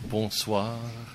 Bonsoir.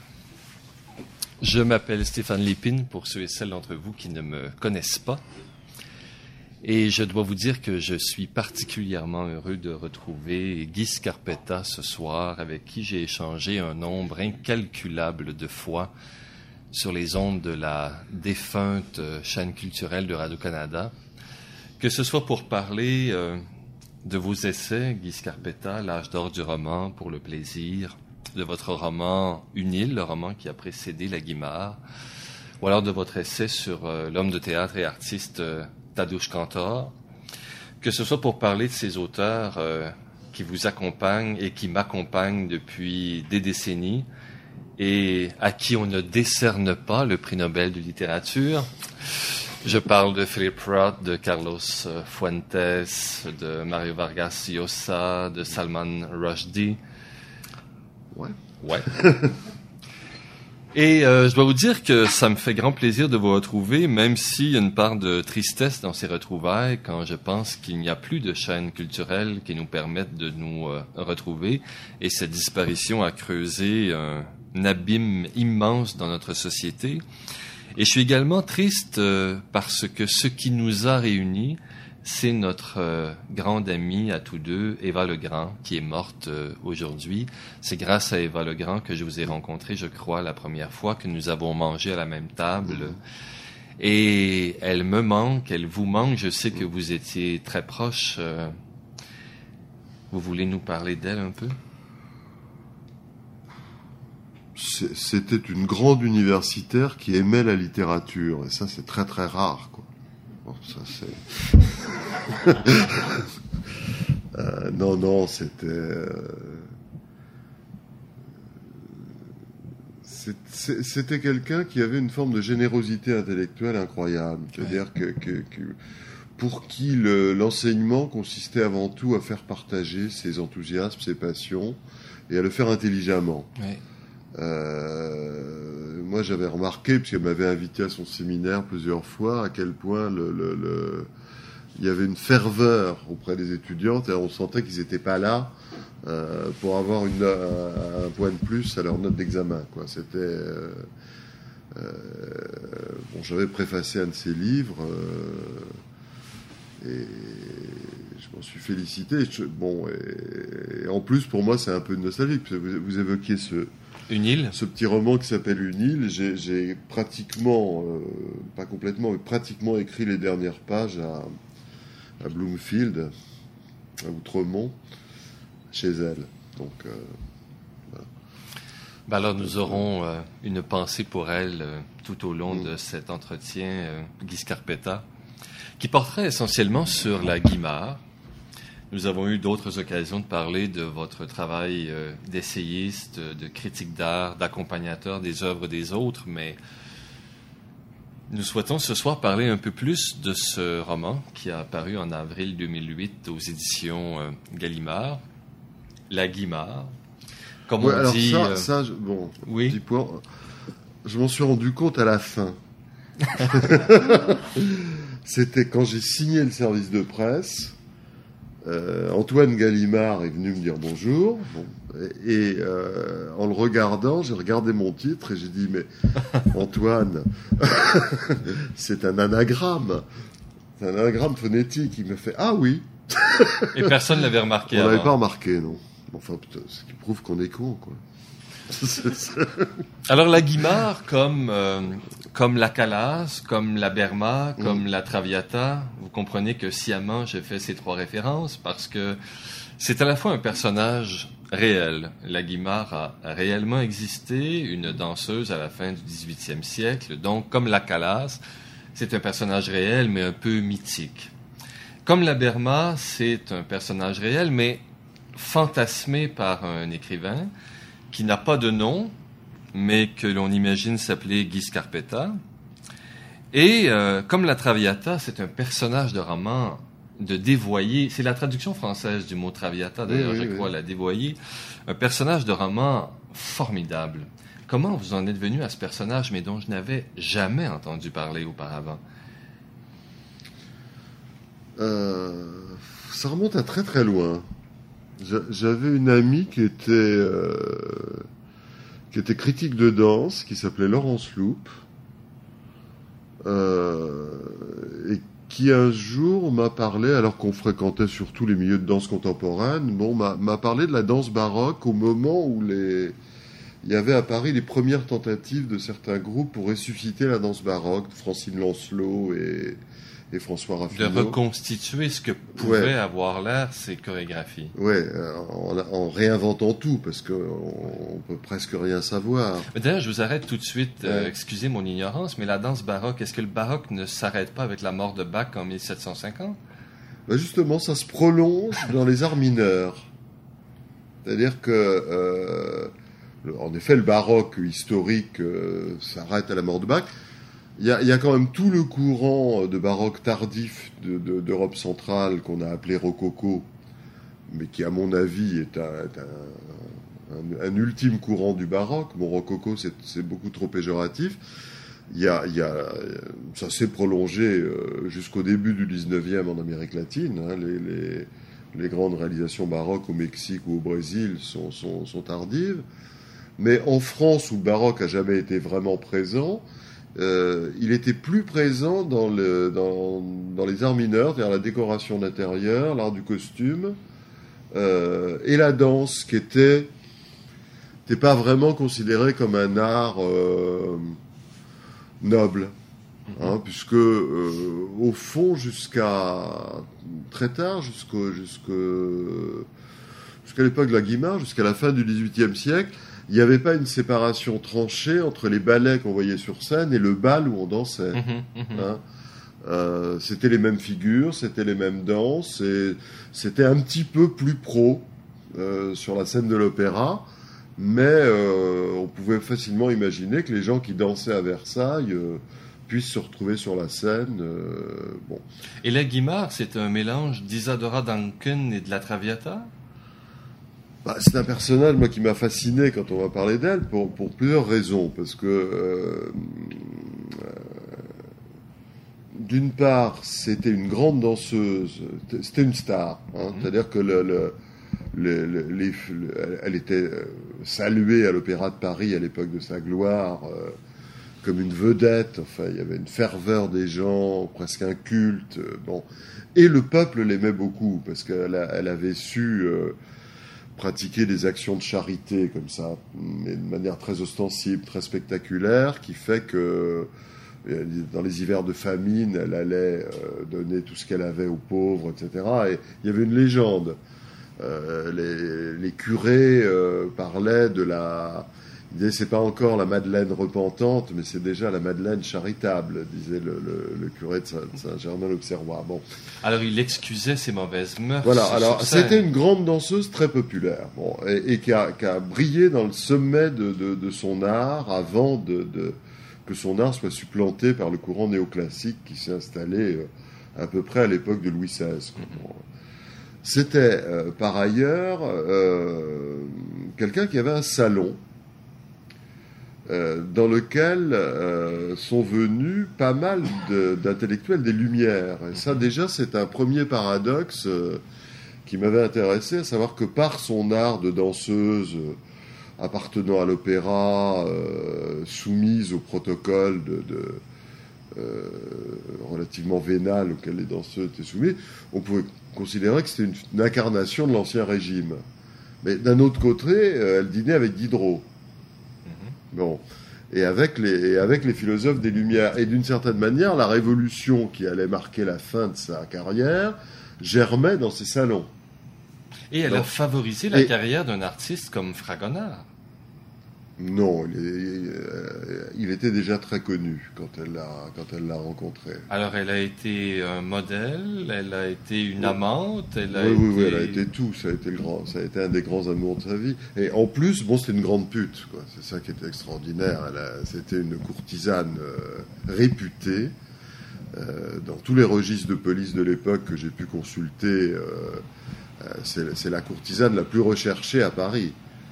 Je m'appelle Stéphane Lépine, pour ceux et celles d'entre vous qui ne me connaissent pas. Et je dois vous dire que je suis particulièrement heureux de retrouver Guy Scarpetta ce soir, avec qui j'ai échangé un nombre incalculable de fois sur les ondes de la défunte chaîne culturelle de Radio-Canada, que ce soit pour parler de vos essais, Guy Scarpetta, L'âge d'or du roman, Pour le plaisir, de votre roman Une île, le roman qui a précédé La Guimard, ou alors de votre essai sur l'homme de théâtre et artiste Tadeusz Kantor, que ce soit pour parler de ces auteurs qui vous accompagnent et qui m'accompagnent depuis des décennies et à qui on ne décerne pas le prix Nobel de littérature. Je parle de Philip Roth, de Carlos Fuentes, de Mario Vargas Llosa, de Salman Rushdie. Ouais. Et je dois vous dire que ça me fait grand plaisir de vous retrouver, même s'il y a une part de tristesse dans ces retrouvailles, quand je pense qu'il n'y a plus de chaînes culturelles qui nous permettent de nous retrouver. Et cette disparition a creusé un abîme immense dans notre société. Et je suis également triste parce que ce qui nous a réunis, c'est notre grande amie à tous deux, Éva Legrand, qui est morte aujourd'hui. C'est grâce à Éva Legrand que je vous ai rencontré, je crois, la première fois que nous avons mangé à la même table. Et elle me manque, elle vous manque. Je sais que vous étiez très proches. Vous voulez nous parler d'elle un peu? C'était une grande universitaire qui aimait la littérature. Et ça, c'est très, très rare, quoi. Bon, ça, c'est... non, c'était quelqu'un qui avait une forme de générosité intellectuelle incroyable. C'est-à-dire que pour qui l'enseignement consistait avant tout à faire partager ses enthousiasmes, ses passions, et à le faire intelligemment. Ouais. Moi, j'avais remarqué, puisqu'elle m'avait invité à son séminaire plusieurs fois, à quel point il y avait une ferveur auprès des étudiantes, et on sentait qu'ils n'étaient pas là pour avoir un point de plus à leur note d'examen, quoi. C'était bon, j'avais préfacé un de ses livres et je m'en suis félicité. Et en plus, pour moi, c'est un peu nostalgique, parce que vous évoquiez Une île. Ce petit roman qui s'appelle Une île. J'ai pratiquement, pas complètement, mais pratiquement écrit les dernières pages à Bloomfield, à Outremont, chez elle. Donc, voilà. Ben alors, nous aurons une pensée pour elle tout au long de cet entretien, Guy Scarpetta, qui porterait essentiellement sur la Guimard. Nous avons eu d'autres occasions de parler de votre travail d'essayiste, de critique d'art, d'accompagnateur des œuvres des autres, mais nous souhaitons ce soir parler un peu plus de ce roman qui a apparu en avril 2008 aux éditions Gallimard, La Guimard. Comme on dit... oui. Petit point, je m'en suis rendu compte à la fin. C'était quand j'ai signé le service de presse. Antoine Gallimard est venu me dire bonjour, et en le regardant, j'ai regardé mon titre et j'ai dit mais Antoine, c'est un anagramme phonétique. Il me fait ah oui. Et personne l'avait remarqué. On l'avait pas remarqué, non. Enfin, ce qui prouve qu'on est con, quoi. Alors la Guimard, comme la Calas, comme la Berma, comme la Traviata, vous comprenez que sciemment j'ai fait ces trois références parce que c'est à la fois un personnage réel. La Guimard a réellement existé, une danseuse à la fin du XVIIIe siècle, donc comme la Calas, c'est un personnage réel mais un peu mythique. Comme la Berma, c'est un personnage réel mais fantasmé par un écrivain qui n'a pas de nom, mais que l'on imagine s'appeler Guy Scarpetta. Et comme la Traviata, c'est un personnage de roman de dévoyé. C'est la traduction française du mot Traviata, d'ailleurs, je crois, la dévoyé. Un personnage de roman formidable. Comment vous en êtes venu à ce personnage, mais dont je n'avais jamais entendu parler auparavant? Ça remonte à très très loin. J'avais une amie qui était qui était critique de danse, qui s'appelait Laurence Loup, et qui un jour m'a parlé, alors qu'on fréquentait surtout les milieux de danse contemporaine, m'a parlé de la danse baroque au moment où il y avait à Paris les premières tentatives de certains groupes pour ressusciter la danse baroque, Francine Lancelot et François Raffaneau. De reconstituer ce que pouvaient avoir l'air ces chorégraphies. Oui, en réinventant tout, parce qu'on peut presque rien savoir. D'ailleurs, je vous arrête tout de suite, excusez mon ignorance, mais la danse baroque, est-ce que le baroque ne s'arrête pas avec la mort de Bach en 1750? Ben justement, ça se prolonge dans les arts mineurs. C'est-à-dire que, en effet, le baroque historique s'arrête à la mort de Bach. Il y a quand même tout le courant de baroque tardif d'Europe centrale qu'on a appelé rococo, mais qui, à mon avis, est un ultime courant du baroque. Bon, rococo, c'est beaucoup trop péjoratif. Ça s'est prolongé jusqu'au début du 19e en Amérique latine. Hein. Les grandes réalisations baroques au Mexique ou au Brésil sont tardives. Mais en France, où le baroque a jamais été vraiment présent, il était plus présent dans les arts mineurs, c'est-à-dire la décoration d'intérieur, l'art du costume, et la danse, qui n'était pas vraiment considéré comme un art noble, hein, puisque au fond, jusqu'à très tard, jusqu'à l'époque de la Guimard, jusqu'à la fin du XVIIIe siècle, il n'y avait pas une séparation tranchée entre les ballets qu'on voyait sur scène et le bal où on dansait. Hein. C'était les mêmes figures, c'était les mêmes danses, et c'était un petit peu plus pro sur la scène de l'opéra, mais on pouvait facilement imaginer que les gens qui dansaient à Versailles puissent se retrouver sur la scène. Bon. Et la Guimard, c'est un mélange d'Isadora Duncan et de la Traviata? C'est un personnage, moi, qui m'a fasciné quand on m'a parlé d'elle, pour plusieurs raisons. Parce que, d'une part, c'était une grande danseuse, c'était une star. Hein, c'est-à-dire que elle était saluée à l'Opéra de Paris à l'époque de sa gloire comme une vedette. Enfin, il y avait une ferveur des gens, presque un culte. Bon. Et le peuple l'aimait beaucoup, parce qu'elle avait su... pratiquer des actions de charité comme ça, mais de manière très ostensible, très spectaculaire, qui fait que dans les hivers de famine, elle allait donner tout ce qu'elle avait aux pauvres, etc. Et il y avait une légende. Les curés parlaient de la... Ils disaient, c'est pas encore la Madeleine repentante, mais c'est déjà la Madeleine charitable, disait le curé de Saint-Germain-l'Auxerrois. Bon. Alors, il excusait ses mauvaises mœurs. Voilà, alors c'était une grande danseuse très populaire, bon, et qui a brillé dans le sommet de son art avant que son art soit supplanté par le courant néoclassique qui s'est installé à peu près à l'époque de Louis XVI. Bon. C'était, par ailleurs, quelqu'un qui avait un salon dans lequel sont venus pas mal d'intellectuels des Lumières. Et ça, déjà, c'est un premier paradoxe qui m'avait intéressé, à savoir que par son art de danseuse appartenant à l'opéra, soumise au protocole relativement vénal auquel les danseuses étaient soumises, on pouvait considérer que c'était une incarnation de l'Ancien Régime. Mais d'un autre côté, elle dînait avec Diderot. Bon, et avec les philosophes des Lumières. Et d'une certaine manière, la révolution qui allait marquer la fin de sa carrière germait dans ses salons. Et elle a favorisé la carrière d'un artiste comme Fragonard. Non, il était déjà très connu quand elle l'a rencontré. Alors elle a été un modèle, elle a été une amante, elle a été tout. Ça a été un des grands amours de sa vie. Et en plus, bon, c'était une grande pute, quoi. C'est ça qui était extraordinaire. C'était une courtisane réputée dans tous les registres de police de l'époque que j'ai pu consulter. C'est la courtisane la plus recherchée à Paris.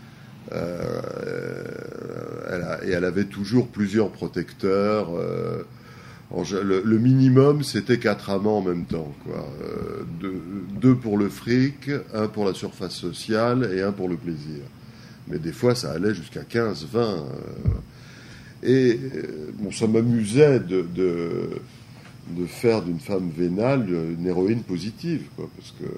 Elle avait toujours plusieurs protecteurs. Le minimum, c'était 4 amants en même temps, quoi. 2 pour le fric, 1 pour la surface sociale et 1 pour le plaisir. Mais des fois, ça allait jusqu'à 15, 20. Ça m'amusait de faire d'une femme vénale une héroïne positive, quoi, parce que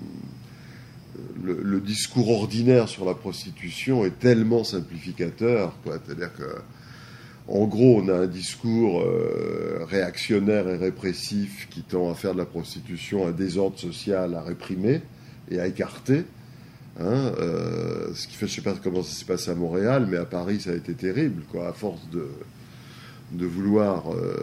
le discours ordinaire sur la prostitution est tellement simplificateur, quoi. C'est-à-dire que, en gros, on a un discours réactionnaire et répressif qui tend à faire de la prostitution un désordre social à réprimer et à écarter. Ce qui fait, je ne sais pas comment ça s'est passé à Montréal, mais à Paris, ça a été terrible, quoi, à force de vouloir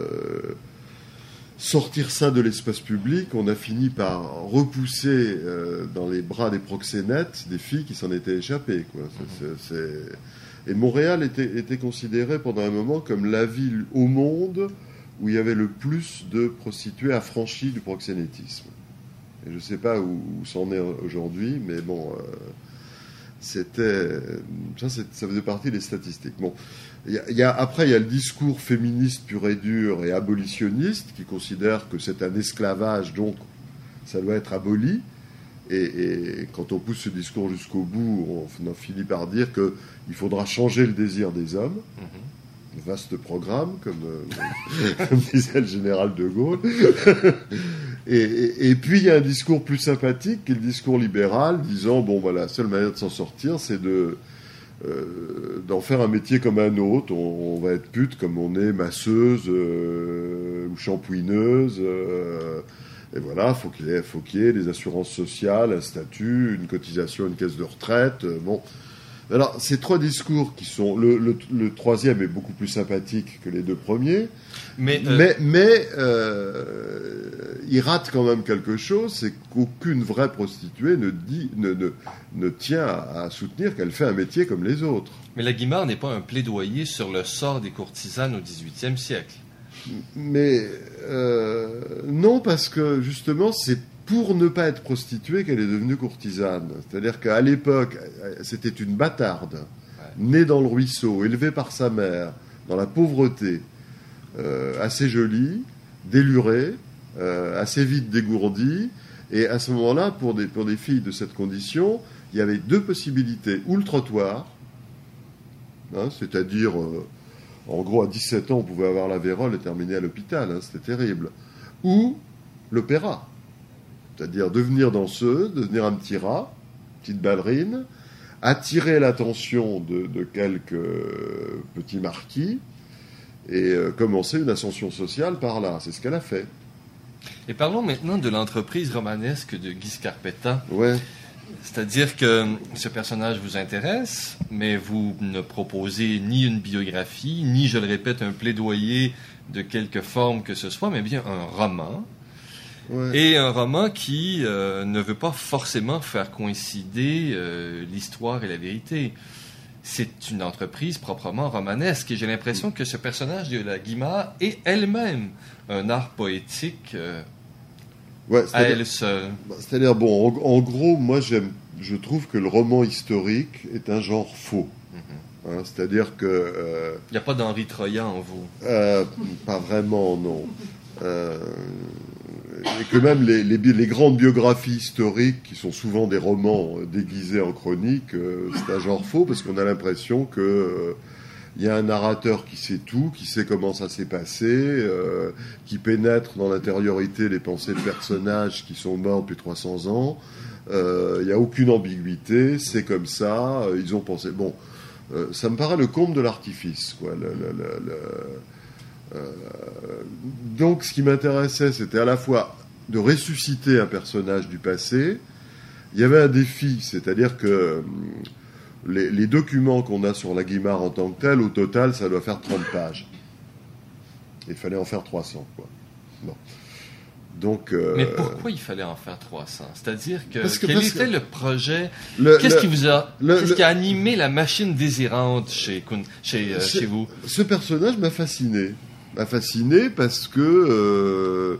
sortir ça de l'espace public, on a fini par repousser dans les bras des proxénètes des filles qui s'en étaient échappées, quoi. Et Montréal était considéré pendant un moment comme la ville au monde où il y avait le plus de prostituées affranchies du proxénétisme. Et je ne sais pas où c'en est aujourd'hui, mais bon, ça faisait partie des statistiques. Bon, après, il y a le discours féministe pur et dur et abolitionniste qui considère que c'est un esclavage, donc ça doit être aboli. Et quand on pousse ce discours jusqu'au bout, on en finit par dire qu'il faudra changer le désir des hommes. Vaste programme, comme disait le général de Gaulle. Et puis, il y a un discours plus sympathique, qui est le discours libéral, disant, la seule manière de s'en sortir, c'est d'en faire un métier comme un autre. On va être pute comme on est masseuse ou shampouineuse. Et voilà, faut qu'il y ait des assurances sociales, un statut, une cotisation, une caisse de retraite. Alors, ces trois discours qui sont... Le troisième est beaucoup plus sympathique que les deux premiers, mais il rate quand même quelque chose, c'est qu'aucune vraie prostituée ne tient à soutenir qu'elle fait un métier comme les autres. Mais la Guimard n'est pas un plaidoyer sur le sort des courtisanes au XVIIIe siècle. Mais non, parce que justement, c'est pour ne pas être prostituée qu'elle est devenue courtisane. C'est-à-dire qu'à l'époque, c'était une bâtarde, née dans le ruisseau, élevée par sa mère, dans la pauvreté, assez jolie, délurée, assez vite dégourdie. Et à ce moment-là, pour des filles de cette condition, il y avait deux possibilités. Ou le trottoir, c'est-à-dire... en gros, à 17 ans, on pouvait avoir la vérole et terminer à l'hôpital. C'était terrible. Ou l'opéra. C'est-à-dire devenir danseuse, devenir un petit rat, petite ballerine, attirer l'attention de quelques petits marquis et commencer une ascension sociale par là. C'est ce qu'elle a fait. Et parlons maintenant de l'entreprise romanesque de Guy Scarpetta. Ouais. C'est-à-dire que ce personnage vous intéresse, mais vous ne proposez ni une biographie, ni, je le répète, un plaidoyer de quelque forme que ce soit, mais bien un roman. Ouais. Et un roman qui ne veut pas forcément faire coïncider l'histoire et la vérité. C'est une entreprise proprement romanesque. Et j'ai l'impression que ce personnage de la Guimard est elle-même un art poétique à elle seule. C'est-à-dire, en gros, moi, je trouve que le roman historique est un genre faux. C'est-à-dire que... il n'y a pas d'Henri Troyan en vous. Pas vraiment, non. Et que même les grandes biographies historiques, qui sont souvent des romans déguisés en chroniques, c'est un genre faux, parce qu'on a l'impression que il y a un narrateur qui sait tout, qui sait comment ça s'est passé, qui pénètre dans l'intériorité les pensées de personnages qui sont morts depuis 300 ans. Il n'y a aucune ambiguïté, c'est comme ça, ils ont pensé... ça me paraît le comble de l'artifice, quoi. Donc, ce qui m'intéressait, c'était à la fois de ressusciter un personnage du passé. Il y avait un défi, c'est-à-dire que les documents qu'on a sur la Guimard en tant que telle, au total, ça doit faire 30 pages. Il fallait en faire 300, quoi. Non. Donc, mais pourquoi il fallait en faire 300 ? C'est-à-dire quel était le projet ? Qu'est-ce qui a animé la machine désirante chez vous ? Ce personnage m'a fasciné. Parce que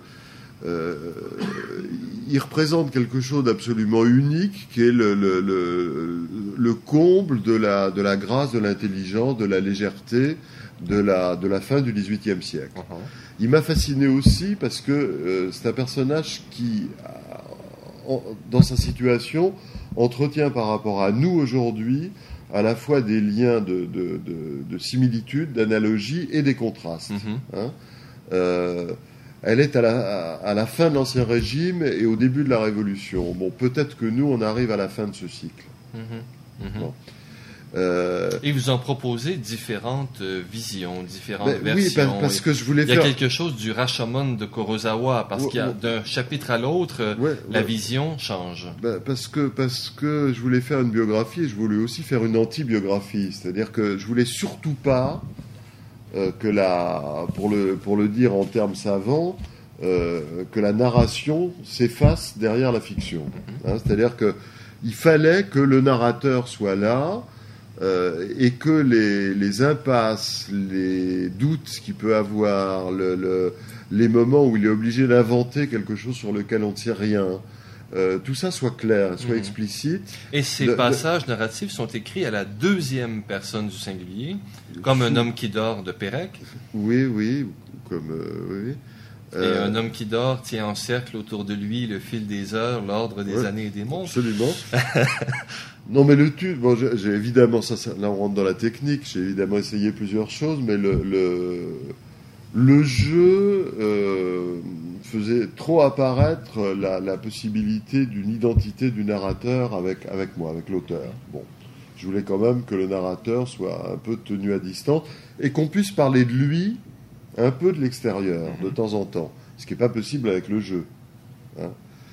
il représente quelque chose d'absolument unique, qui est le comble de la grâce, de l'intelligence, de la légèreté de la fin du XVIIIe siècle. Uh-huh. Il m'a fasciné aussi parce que c'est un personnage qui, dans sa situation, entretient par rapport à nous aujourd'hui à la fois des liens de similitude, d'analogie et des contrastes. Hein. Elle est à la fin de l'Ancien Régime et au début de la Révolution. Bon, peut-être que nous, on arrive à la fin de ce cycle. Bon. Et vous en proposez différentes visions, différentes versions. Oui, parce que je voulais faire... Il y a quelque chose du Rashomon de Kurosawa, parce qu'il y a d'un chapitre à l'autre, la vision change. Parce que je voulais faire une biographie et je voulais aussi faire une anti-biographie. C'est-à-dire que je voulais surtout pas pour le dire en termes savants, que la narration s'efface derrière la fiction. Hein, c'est-à-dire que il fallait que le narrateur soit là, et que les impasses, les doutes qu'il peut avoir, les moments où il est obligé d'inventer quelque chose sur lequel on ne sait rien, tout ça soit clair, soit explicite. Et ces passages narratifs sont écrits à la deuxième personne du singulier, comme Un homme qui dort de Pérec. Oui, comme... oui. Et un homme qui dort tient en cercle autour de lui le fil des heures, l'ordre des années et des mondes. Absolument. Non, mais j'ai évidemment, là on rentre dans la technique, j'ai évidemment essayé plusieurs choses, mais le jeu faisait trop apparaître la possibilité d'une identité du narrateur avec moi, avec l'auteur. Bon, je voulais quand même que le narrateur soit un peu tenu à distance et qu'on puisse parler de lui un peu de l'extérieur, de temps en temps, ce qui n'est pas possible avec le jeu. Hein.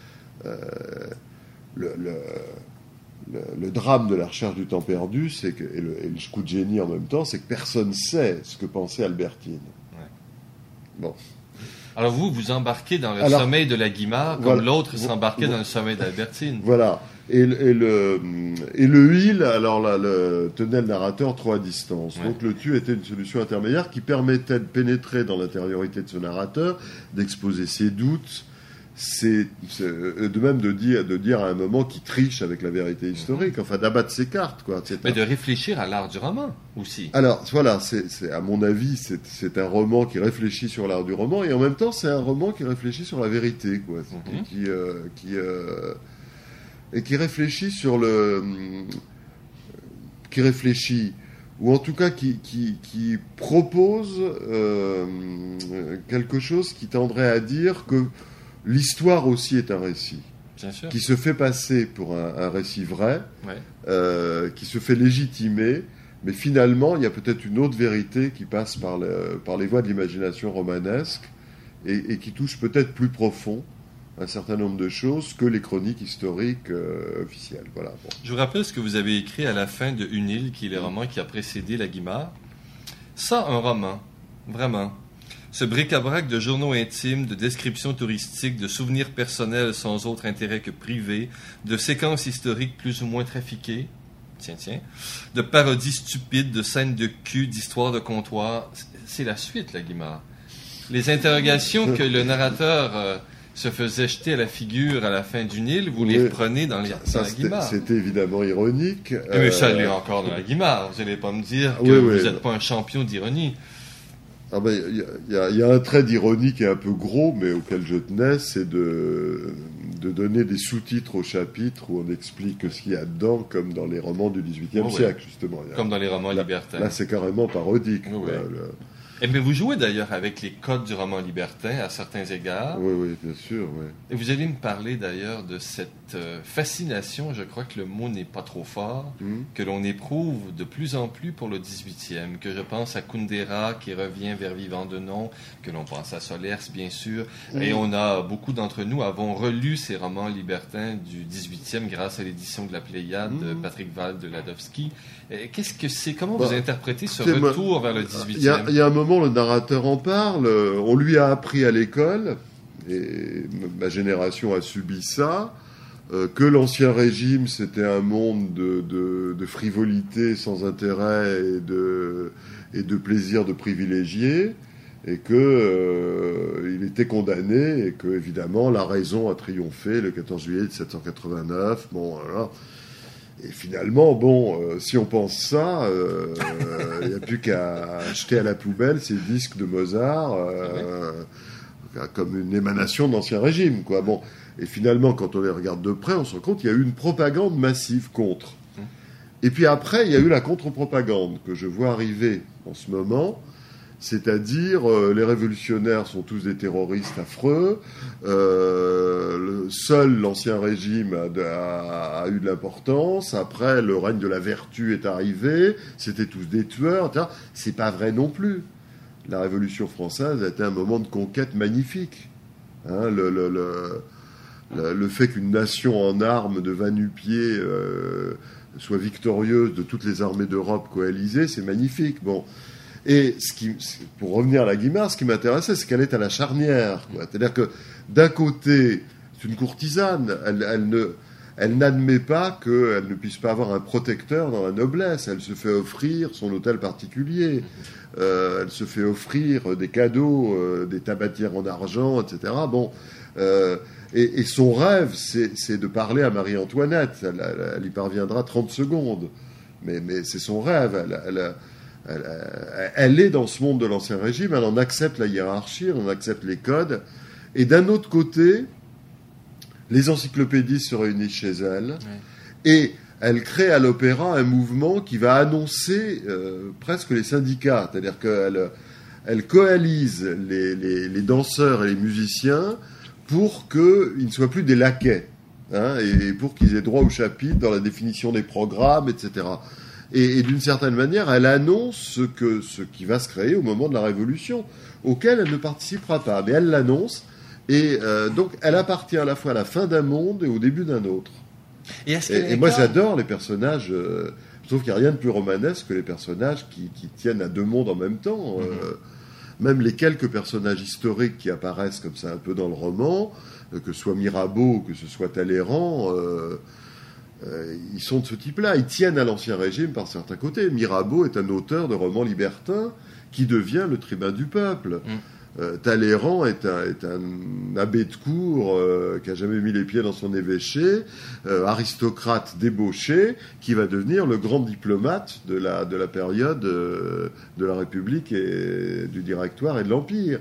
Le drame de la recherche du temps perdu, et le coup de génie en même temps, c'est que personne ne sait ce que pensait Albertine. Ouais. Bon. Alors vous embarquez dans le sommeil de la Guimard, comme l'autre s'embarquait dans le sommeil d'Albertine. Voilà. Et le il, alors là, tenait le narrateur trop à distance. Ouais. Donc le tu était une solution intermédiaire qui permettait de pénétrer dans l'intériorité de ce narrateur, d'exposer ses doutes, de même de dire à un moment qu'il triche avec la vérité historique, enfin d'abattre ses cartes, quoi, etc. Mais de réfléchir à l'art du roman aussi. Alors voilà, c'est à mon avis, c'est un roman qui réfléchit sur l'art du roman et en même temps c'est un roman qui réfléchit sur la vérité, quoi, qui réfléchit sur qui réfléchit, ou en tout cas qui propose quelque chose qui tendrait à dire que l'histoire aussi est un récit. Bien sûr. Qui se fait passer pour un récit vrai, qui se fait légitimer, mais finalement il y a peut-être une autre vérité qui passe par les voies de l'imagination romanesque et qui touche peut-être plus profond un certain nombre de choses que les chroniques historiques officielles. Voilà. Bon. Je vous rappelle ce que vous avez écrit à la fin de Une île, qui est le roman qui a précédé La Guimard. Ça, un roman, vraiment. Ce bric-à-brac de journaux intimes, de descriptions touristiques, de souvenirs personnels sans autre intérêt que privé, de séquences historiques plus ou moins trafiquées, de parodies stupides, de scènes de cul, d'histoires de comptoir, c'est la suite, La Guimard. Les interrogations que le narrateur se faisait jeter à la figure à la fin d'une île, vous les reprenez dans La Guimard. C'était évidemment ironique. Mais ça l'est encore dans La Guimard. Vous n'allez pas me dire que vous n'êtes pas un champion d'ironie. Ah ben, y a un trait d'ironie qui est un peu gros, mais auquel je tenais, c'est de donner des sous-titres au chapitre où on explique ce qu'il y a dedans, comme dans les romans du XVIIIe siècle, justement. Comme dans les romans libertins. Là, c'est carrément parodique. Mais vous jouez d'ailleurs avec les codes du roman libertin à certains égards. Oui, bien sûr. Oui. Et vous allez me parler d'ailleurs de cette fascination, je crois que le mot n'est pas trop fort, que l'on éprouve de plus en plus pour le 18e, que je pense à Kundera qui revient vers Vivant de Nom, que l'on pense à Solers bien sûr, et on a, beaucoup d'entre nous avons relu ces romans libertins du 18e grâce à l'édition de la Pléiade de Patrick Val de Ladovski. Qu'est-ce que c'est? Comment vous interprétez ce retour vers le 18e? Il y a un moment, le narrateur en parle, on lui a appris à l'école, et ma génération a subi ça, que l'Ancien Régime, c'était un monde de frivolité sans intérêt et de plaisir de privilégiés, et que il était condamné, et que, évidemment, la raison a triomphé le 14 juillet 1789. Bon, voilà. Et finalement, si on pense ça, il n'y a plus qu'à jeter à la poubelle ces disques de Mozart comme une émanation de l'Ancien Régime, quoi. Bon, et finalement, quand on les regarde de près, on se rend compte qu'il y a eu une propagande massive contre. Et puis après, il y a eu la contre-propagande que je vois arriver en ce moment, c'est-à-dire les révolutionnaires sont tous des terroristes affreux, seul l'Ancien Régime a eu de l'importance, après le règne de la vertu est arrivé, c'était tous des tueurs, etc. C'est pas vrai non plus. La Révolution française a été un moment de conquête magnifique. Hein, le fait qu'une nation en armes de va-nu-pieds soit victorieuse de toutes les armées d'Europe coalisées, c'est magnifique. Bon. Et pour revenir à la Guimard, ce qui m'intéressait, c'est qu'elle est à la charnière, quoi. C'est-à-dire que d'un côté, c'est une courtisane, elle n'admet pas qu'elle ne puisse pas avoir un protecteur dans la noblesse. Elle se fait offrir son hôtel particulier, elle se fait offrir des cadeaux, des tabatières en argent, etc. Bon. Et son rêve, c'est de parler à Marie-Antoinette. Elle y parviendra 30 secondes. Mais c'est son rêve. Elle est dans ce monde de l'Ancien Régime. Elle en accepte la hiérarchie, elle en accepte les codes. Et d'un autre côté, les encyclopédistes se réunissent chez elle. Ouais. Et elle crée à l'opéra un mouvement qui va annoncer presque les syndicats. C'est-à-dire qu'elle coalise les danseurs et les musiciens pour qu'ils ne soient plus des laquais, hein, et pour qu'ils aient droit au chapitre dans la définition des programmes, etc. Et d'une certaine manière, elle annonce ce qui va se créer au moment de la Révolution, auquel elle ne participera pas. Mais elle l'annonce, et donc elle appartient à la fois à la fin d'un monde et au début d'un autre. Et moi, j'adore les personnages. Je trouve qu'il n'y a rien de plus romanesque que les personnages qui tiennent à deux mondes en même temps. Même les quelques personnages historiques qui apparaissent comme ça un peu dans le roman, que ce soit Mirabeau, que ce soit Talleyrand, ils sont de ce type-là. Ils tiennent à l'Ancien Régime par certains côtés. Mirabeau est un auteur de romans libertins qui devient le tribun du peuple. Talleyrand est un abbé de cour qui n'a jamais mis les pieds dans son évêché, aristocrate débauché, qui va devenir le grand diplomate de la période de la République et du Directoire et de l'Empire.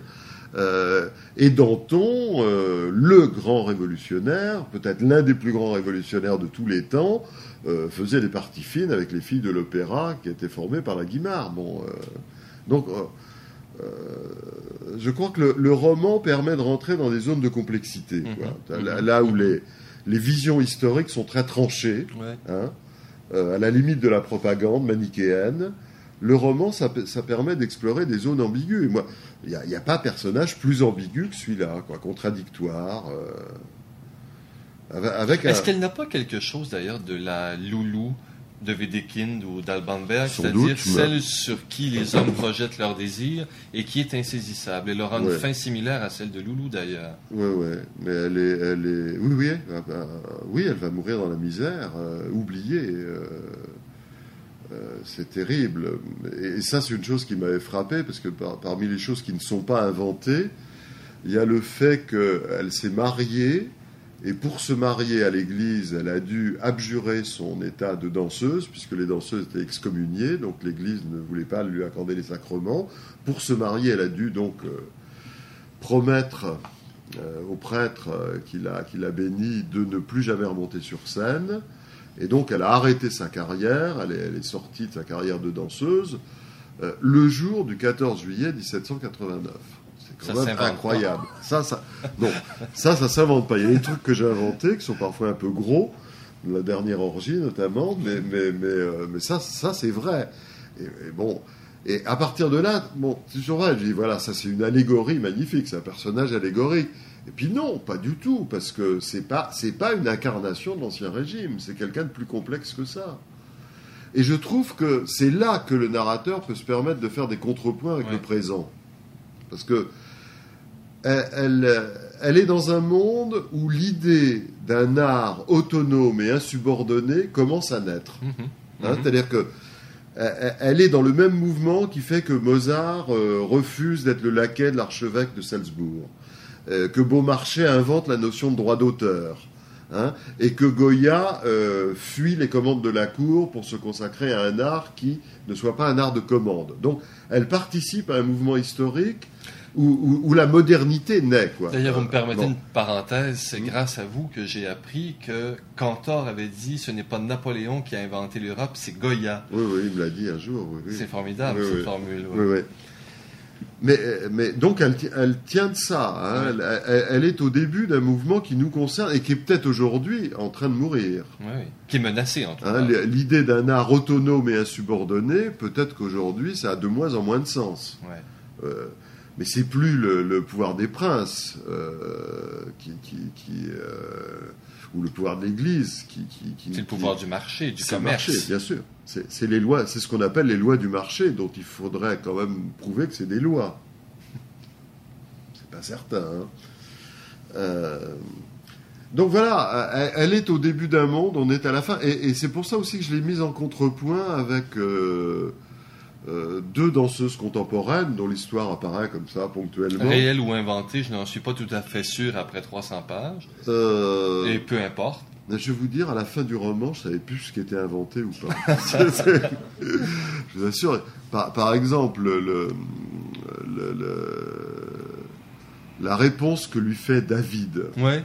Et Danton, le grand révolutionnaire, peut-être l'un des plus grands révolutionnaires de tous les temps, faisait des parties fines avec les filles de l'opéra qui étaient formées par la Guimard. Bon, donc... je crois que le roman permet de rentrer dans des zones de complexité, quoi. Là où les visions historiques sont très tranchées, ouais. Hein, à la limite de la propagande manichéenne, le roman, ça permet d'explorer des zones ambiguës. Et moi, il n'y a pas personnage plus ambigu que celui-là, quoi, contradictoire. Est-ce qu'elle n'a pas quelque chose, d'ailleurs, de la Loulou de Wedekind ou d'Alban Berg, c'est-à-dire celle sur qui les hommes projettent leurs désirs et qui est insaisissable. Elle aura une fin similaire à celle de Loulou, d'ailleurs. Oui, mais elle est... Oui, elle va mourir dans la misère, oubliée. C'est terrible. Et ça, c'est une chose qui m'avait frappé, parce que parmi les choses qui ne sont pas inventées, il y a le fait qu'elle s'est mariée. Et pour se marier à l'église, elle a dû abjurer son état de danseuse, puisque les danseuses étaient excommuniées, donc l'église ne voulait pas lui accorder les sacrements. Pour se marier, elle a dû donc promettre au prêtre qui l'a béni de ne plus jamais remonter sur scène. Et donc elle a arrêté sa carrière, elle est sortie de sa carrière de danseuse le jour du 14 juillet 1789. C'est quand même incroyable. Ça s'invente pas. Il y a des trucs que j'ai inventés qui sont parfois un peu gros, la dernière orgie notamment, mais ça c'est vrai. Et bon, et à partir de là, bon, c'est toujours vrai. Je dis voilà, ça c'est une allégorie magnifique, c'est un personnage allégorique. Et puis non, pas du tout, parce que c'est pas une incarnation de l'Ancien Régime. C'est quelqu'un de plus complexe que ça. Et je trouve que c'est là que le narrateur peut se permettre de faire des contrepoints avec le présent, parce que elle est dans un monde où l'idée d'un art autonome et insubordonné commence à naître. C'est-à-dire que elle est dans le même mouvement qui fait que Mozart refuse d'être le laquais de l'archevêque de Salzbourg, que Beaumarchais invente la notion de droit d'auteur, hein, et que Goya fuit les commandes de la cour pour se consacrer à un art qui ne soit pas un art de commande. Donc elle participe à un mouvement historique où la modernité naît, quoi. D'ailleurs, vous me permettez une parenthèse, c'est grâce à vous que j'ai appris que Cantor avait dit ce n'est pas Napoléon qui a inventé l'Europe, c'est Goya. Oui, il me l'a dit un jour. Oui. C'est formidable, cette formule. Oui. Mais donc elle tient de ça. Hein. Elle est au début d'un mouvement qui nous concerne et qui est peut-être aujourd'hui en train de mourir. Oui, qui est menacé en tout cas. L'idée d'un art autonome et insubordonné, peut-être qu'aujourd'hui ça a de moins en moins de sens. Ouais. Mais c'est plus le pouvoir des princes ou le pouvoir de l'Église c'est le pouvoir du marché, du commerce. Le marché, bien sûr. C'est les lois, c'est ce qu'on appelle les lois du marché, dont il faudrait quand même prouver que c'est des lois. C'est pas certain. Donc voilà, elle est au début d'un monde, on est à la fin, et c'est pour ça aussi que je l'ai mise en contrepoint avec deux danseuses contemporaines dont l'histoire apparaît comme ça ponctuellement. Réelle ou inventée, je n'en suis pas tout à fait sûr après 300 pages. Et peu importe. Je vais vous dire, à la fin du roman, je savais plus ce qui était inventé ou pas. Je vous assure. Par exemple, la réponse que lui fait David. Ouais.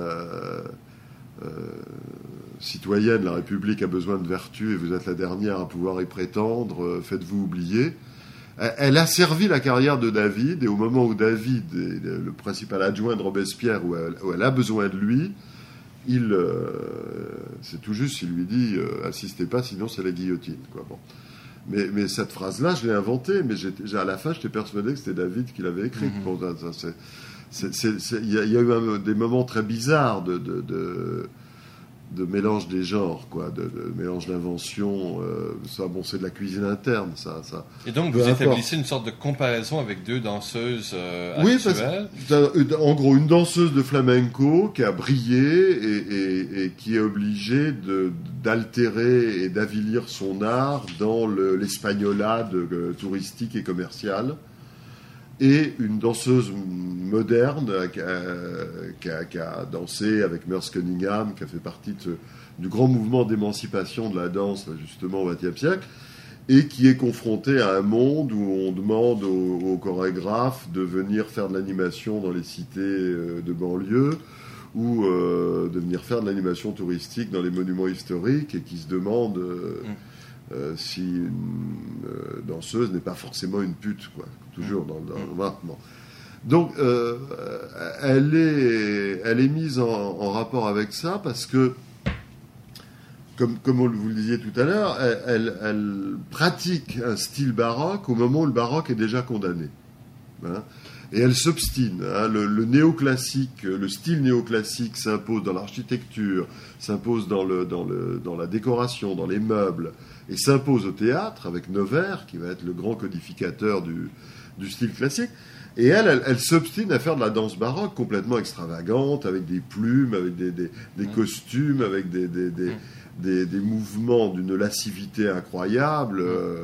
Citoyenne, la République a besoin de vertu et vous êtes la dernière à pouvoir y prétendre, faites-vous oublier. Elle a servi la carrière de David, et au moment où David est le principal adjoint de Robespierre, où elle a besoin de lui, c'est tout juste, il lui dit assistez pas, sinon c'est la guillotine, quoi. Bon. Mais cette phrase-là, je l'ai inventée, mais à la fin, j'étais persuadé que c'était David qui l'avait écrite. Mm-hmm. Bon, il y a eu des moments très bizarres de mélange des genres, quoi, de mélange d'inventions. Ça, bon, c'est de la cuisine interne, ça. Et donc, vous établissez une sorte de comparaison avec deux danseuses actuelles. Oui, en gros, une danseuse de flamenco qui a brillé et qui est obligée d'altérer et d'avilir son art dans l'espagnolade touristique et commerciale. Et une danseuse moderne qui a dansé avec Merce Cunningham, qui a fait partie du grand mouvement d'émancipation de la danse, justement, au XXe siècle, et qui est confrontée à un monde où on demande aux chorégraphes de venir faire de l'animation dans les cités de banlieue, ou de venir faire de l'animation touristique dans les monuments historiques, et qui se demande... si une danseuse n'est pas forcément une pute, quoi. Toujours dans le maintenant. Donc, elle est mise en rapport avec ça parce que, comme vous le disiez tout à l'heure, elle pratique un style baroque au moment où le baroque est déjà condamné. Hein. Et elle s'obstine. Hein. Le néoclassique, le style néoclassique s'impose dans l'architecture, s'impose dans la décoration, dans les meubles, et s'impose au théâtre avec Nevers, qui va être le grand codificateur du style classique. Et elle s'obstine à faire de la danse baroque complètement extravagante, avec des plumes, avec des costumes, avec des mouvements d'une lascivité incroyable.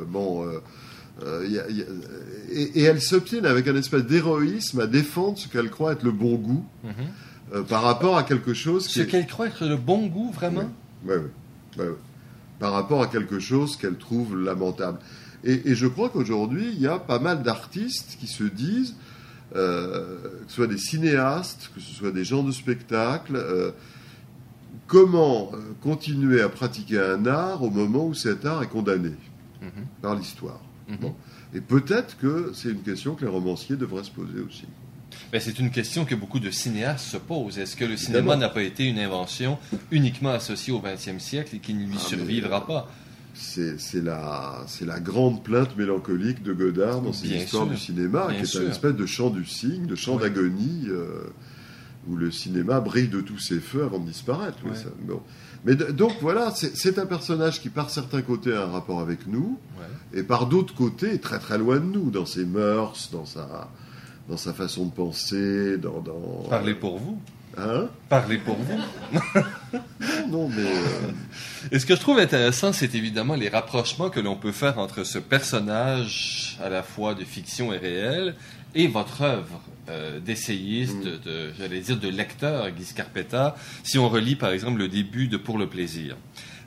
Et elle s'obstine avec un espèce d'héroïsme à défendre ce qu'elle croit être le bon goût par rapport à quelque chose qu'elle croit être le bon goût, vraiment. Oui. Par rapport à quelque chose qu'elle trouve lamentable. Et je crois qu'aujourd'hui, il y a pas mal d'artistes qui se disent, que ce soit des cinéastes, que ce soit des gens de spectacle, comment continuer à pratiquer un art au moment où cet art est condamné par l'histoire. Bon. Et peut-être que c'est une question que les romanciers devraient se poser aussi. Ben, c'est une question que beaucoup de cinéastes se posent. Est-ce que le cinéma n'a pas été une invention uniquement associée au XXe siècle et qui ne lui survivra pas? C'est la grande plainte mélancolique de Godard dans ses histoires du cinéma, qui est une espèce de chant du cygne, de chant d'agonie, où le cinéma brille de tous ses feux avant de disparaître. Oui, ça, bon. Mais donc voilà, c'est un personnage qui par certains côtés a un rapport avec nous, et par d'autres côtés est très très loin de nous, dans ses mœurs, dans sa façon de penser, Parlez pour vous. Hein? Parlez pour vous. Non, mais... Et ce que je trouve intéressant, c'est évidemment les rapprochements que l'on peut faire entre ce personnage à la fois de fiction et réel et votre œuvre d'essayiste, de lecteur, Guy Scarpetta, si on relit par exemple le début de Pour le plaisir.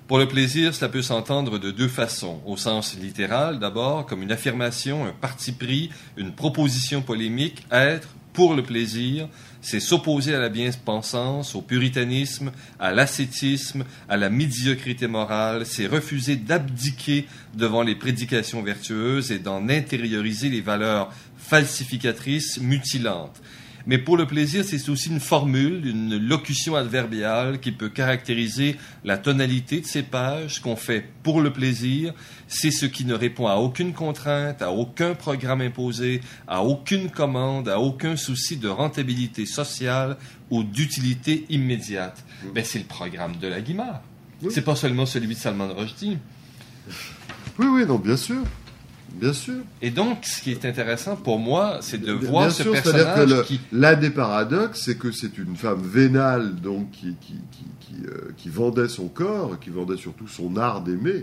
Pour le plaisir, cela peut s'entendre de deux façons. Au sens littéral, d'abord, comme une affirmation, un parti pris, une proposition polémique. Être pour le plaisir, c'est s'opposer à la bien-pensance, au puritanisme, à l'ascétisme, à la médiocrité morale. C'est refuser d'abdiquer devant les prédications vertueuses et d'en intérioriser les valeurs falsificatrices, mutilantes. Mais pour le plaisir, c'est aussi une formule, une locution adverbiale qui peut caractériser la tonalité de ces pages. Ce qu'on fait pour le plaisir, c'est ce qui ne répond à aucune contrainte, à aucun programme imposé, à aucune commande, à aucun souci de rentabilité sociale ou d'utilité immédiate. Ben, c'est le programme de la Guimard. Oui. C'est pas seulement celui de Salman Rushdie. Oui, non, bien sûr. Bien sûr. Et donc, ce qui est intéressant pour moi, c'est de voir ce personnage qui... L'un des paradoxes, c'est que c'est une femme vénale, donc, qui vendait son corps, qui vendait surtout son art d'aimer,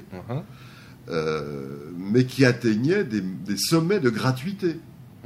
mais qui atteignait des sommets de gratuité.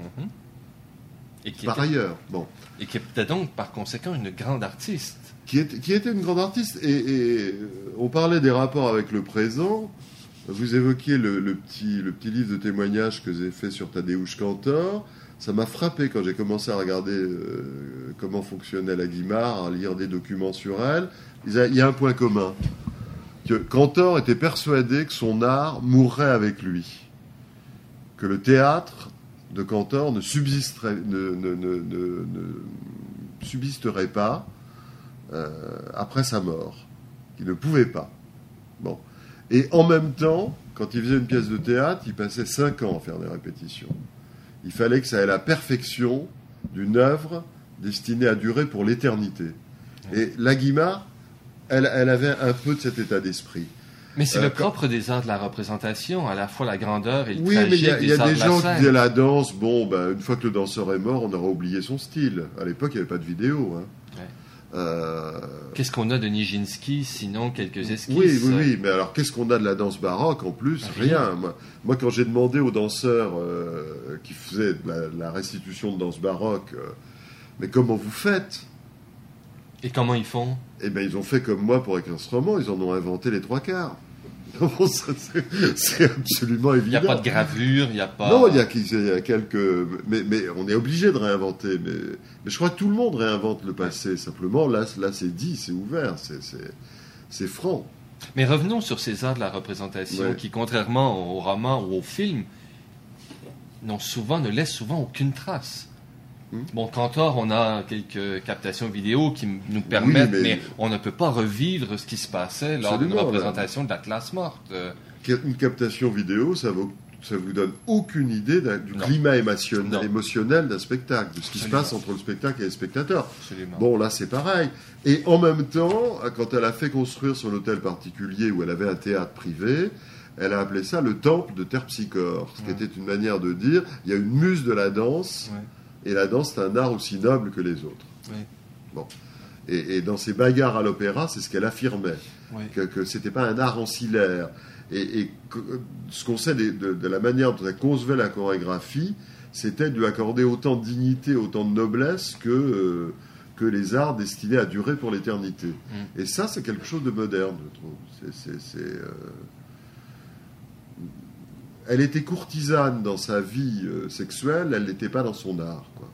Et qui par ailleurs. Bon. Et qui était donc, par conséquent, une grande artiste. Qui était une grande artiste. Et on parlait des rapports avec le présent. Vous évoquiez le petit livre de témoignages que j'ai fait sur Tadeusz Kantor. Ça m'a frappé quand j'ai commencé à regarder comment fonctionnait la Guimard, à lire des documents sur elle. Il y a un point commun. Que Kantor était persuadé que son art mourrait avec lui. Que le théâtre de Kantor ne subsisterait pas après sa mort. Qu'il ne pouvait pas. Bon. Et en même temps, quand il faisait une pièce de théâtre, il passait 5 ans à faire des répétitions. Il fallait que ça ait la perfection d'une œuvre destinée à durer pour l'éternité. Et la Guimard, elle avait un peu de cet état d'esprit. Mais c'est le propre des arts de la représentation, à la fois la grandeur et le tragique des arts de la scène. Oui, mais il y a des gens qui disaient la danse, une fois que le danseur est mort, on aura oublié son style. À l'époque, il n'y avait pas de vidéo. Hein. Qu'est-ce qu'on a de Nijinsky, sinon quelques esquisses? Oui, mais alors qu'est-ce qu'on a de la danse baroque en plus? Rien. Moi, quand j'ai demandé aux danseurs qui faisaient la restitution de danse baroque, mais comment vous faites? Et comment ils font? Eh bien, ils ont fait comme moi pour écrire ce roman, ils en ont inventé les 3/4. C'est absolument évident. Il n'y a pas de gravure, il n'y a pas... Non, il y a quelques... Mais on est obligé de réinventer. Mais je crois que tout le monde réinvente le passé. Simplement, là c'est dit, c'est ouvert, c'est franc. Mais revenons sur ces arts de la représentation qui, contrairement au roman ou au film, ne laissent souvent aucune trace. Bon, Kantor, on a quelques captations vidéo qui nous permettent, mais on ne peut pas revivre ce qui se passait lors d'une représentation de la classe morte. Une captation vidéo, ça vous donne aucune idée du climat émotionnel d'un spectacle, de ce qui se passe entre le spectacle et les spectateurs. Absolument. Bon, là, c'est pareil. Et en même temps, quand elle a fait construire son hôtel particulier où elle avait un théâtre privé, elle a appelé ça le temple de Terpsichore, ce qui était une manière de dire, il y a une muse de la danse. Et la danse, c'est un art aussi noble que les autres. Bon. Et dans ses bagarres à l'opéra, c'est ce qu'elle affirmait, que ce n'était pas un art ancillaire. Et ce qu'on sait de la manière dont elle concevait la chorégraphie, c'était de lui accorder autant de dignité, autant de noblesse que les arts destinés à durer pour l'éternité. Et ça, c'est quelque chose de moderne, je trouve. Elle était courtisane dans sa vie sexuelle, elle n'était pas dans son art, quoi.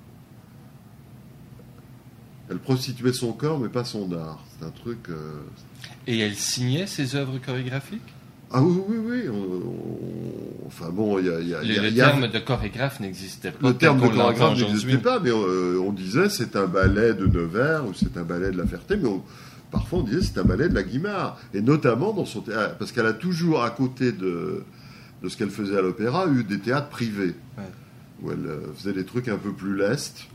Elle prostituait son corps, mais pas son art. C'est un truc... Et elle signait ses œuvres chorégraphiques? Ah oui. Enfin bon, le terme de chorégraphe n'existait pas. Le terme de chorégraphe n'existait pas, mais on disait c'est un ballet de Nevers ou c'est un ballet de La Ferté, mais parfois on disait c'est un ballet de la Guimard. Et notamment dans son théâtre, parce qu'elle a toujours, à côté de ce qu'elle faisait à l'opéra, eu des théâtres privés, où elle faisait des trucs un peu plus lestes,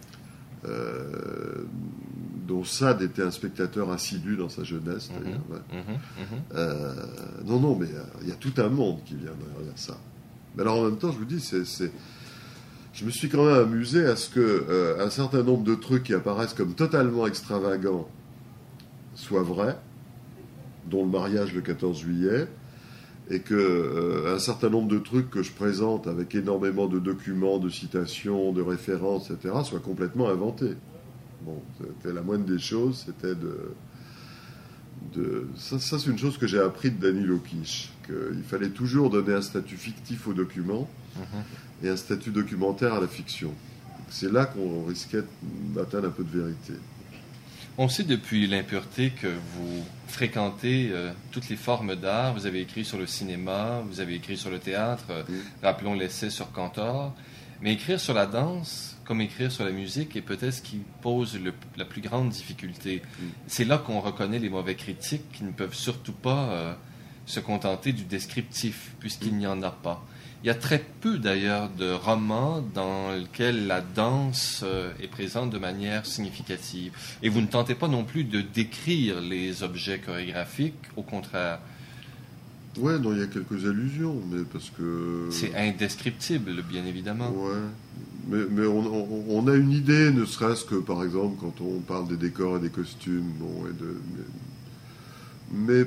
dont Sade était un spectateur assidu dans sa jeunesse, d'ailleurs. Non, mais il y a tout un monde qui vient derrière ça. Mais alors en même temps, je vous dis, je me suis quand même amusé à ce que un certain nombre de trucs qui apparaissent comme totalement extravagants soient vrais, dont le mariage le 14 juillet, et un certain nombre de trucs que je présente avec énormément de documents, de citations, de références, etc., soient complètement inventés. Bon, c'était la moindre des choses, c'était Ça c'est une chose que j'ai appris de Danny Lokish, qu'il fallait toujours donner un statut fictif au document et un statut documentaire à la fiction. C'est là qu'on risquait d'atteindre un peu de vérité. On sait depuis l'impureté que vous fréquentez toutes les formes d'art. Vous avez écrit sur le cinéma, vous avez écrit sur le théâtre, rappelons l'essai sur Cantor. Mais écrire sur la danse, comme écrire sur la musique, est peut-être ce qui pose la plus grande difficulté. C'est là qu'on reconnaît les mauvais critiques qui ne peuvent surtout pas se contenter du descriptif, puisqu'il n'y en a pas. Il y a très peu d'ailleurs de romans dans lesquels la danse est présente de manière significative. Et vous ne tentez pas non plus de décrire les objets chorégraphiques, au contraire. Ouais, non, il y a quelques allusions, mais parce que... C'est indescriptible, bien évidemment. Ouais, mais on a une idée, ne serait-ce que, par exemple, quand on parle des décors et des costumes, bon, mais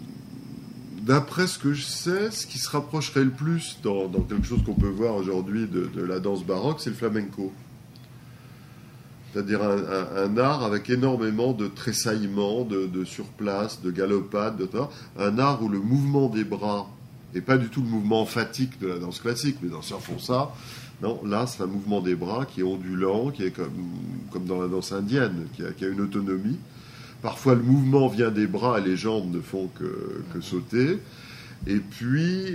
d'après ce que je sais, ce qui se rapprocherait le plus dans quelque chose qu'on peut voir aujourd'hui de la danse baroque, c'est le flamenco. C'est-à-dire un art avec énormément de tressaillements, de surplace, de galopades, un art où le mouvement des bras, et pas du tout le mouvement emphatique de la danse classique, les danseurs font ça. Non, là, c'est un mouvement des bras qui est ondulant, qui est comme dans la danse indienne, qui a une autonomie. Parfois, le mouvement vient des bras et les jambes ne font que sauter. Et puis,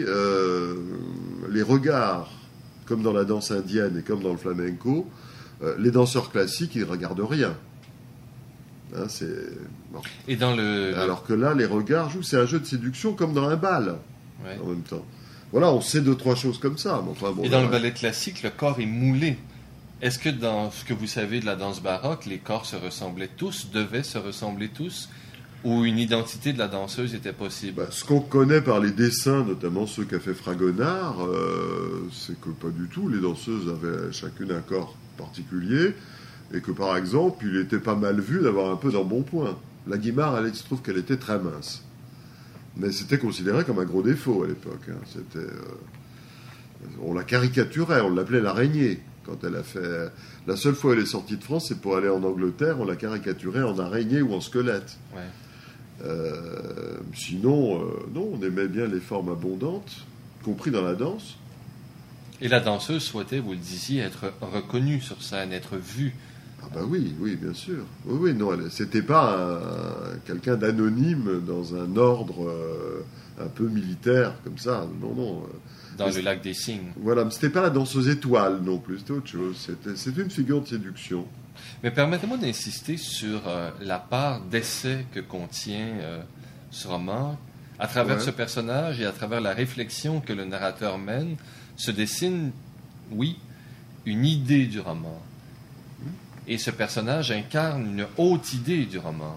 les regards, comme dans la danse indienne et comme dans le flamenco, les danseurs classiques, ils ne regardent rien. Hein, bon. Et dans Alors que là, les regards jouent, c'est un jeu de séduction comme dans un bal, ouais. En même temps. Voilà, on sait 2-3 choses comme ça. Mais enfin, bon, et dans le ballet classique, le corps est moulé. Est-ce que dans ce que vous savez de la danse baroque, les corps se ressemblaient tous, devaient se ressembler tous, ou une identité de la danseuse était possible? Ce qu'on connaît par les dessins, notamment ceux qu'a fait Fragonard, c'est que pas du tout. Les danseuses avaient chacune un corps particulier, et que par exemple, il était pas mal vu d'avoir un peu d'embonpoint. La Guimard, il se trouve qu'elle était très mince. Mais c'était considéré comme un gros défaut à l'époque. Hein. On la caricaturait, on l'appelait l'araignée. Quand elle a fait... La seule fois où elle est sortie de France, c'est pour aller en Angleterre, on la caricaturait en araignée ou en squelette. Ouais. Sinon, non, on aimait bien les formes abondantes, compris dans la danse. Et la danseuse souhaitait, vous le disiez, être reconnue sur scène, être vue. Ah bah oui, bien sûr. Oui, non, c'était pas quelqu'un d'anonyme dans un ordre un peu militaire, comme ça. Non. Dans le lac des Cygnes. Voilà, mais c'était pas la danseuse étoile non plus, c'était autre chose. C'était une figure de séduction. Mais permettez-moi d'insister sur la part d'essai que contient ce roman. À travers ce personnage et à travers la réflexion que le narrateur mène, se dessine, oui, une idée du roman. Et ce personnage incarne une haute idée du roman.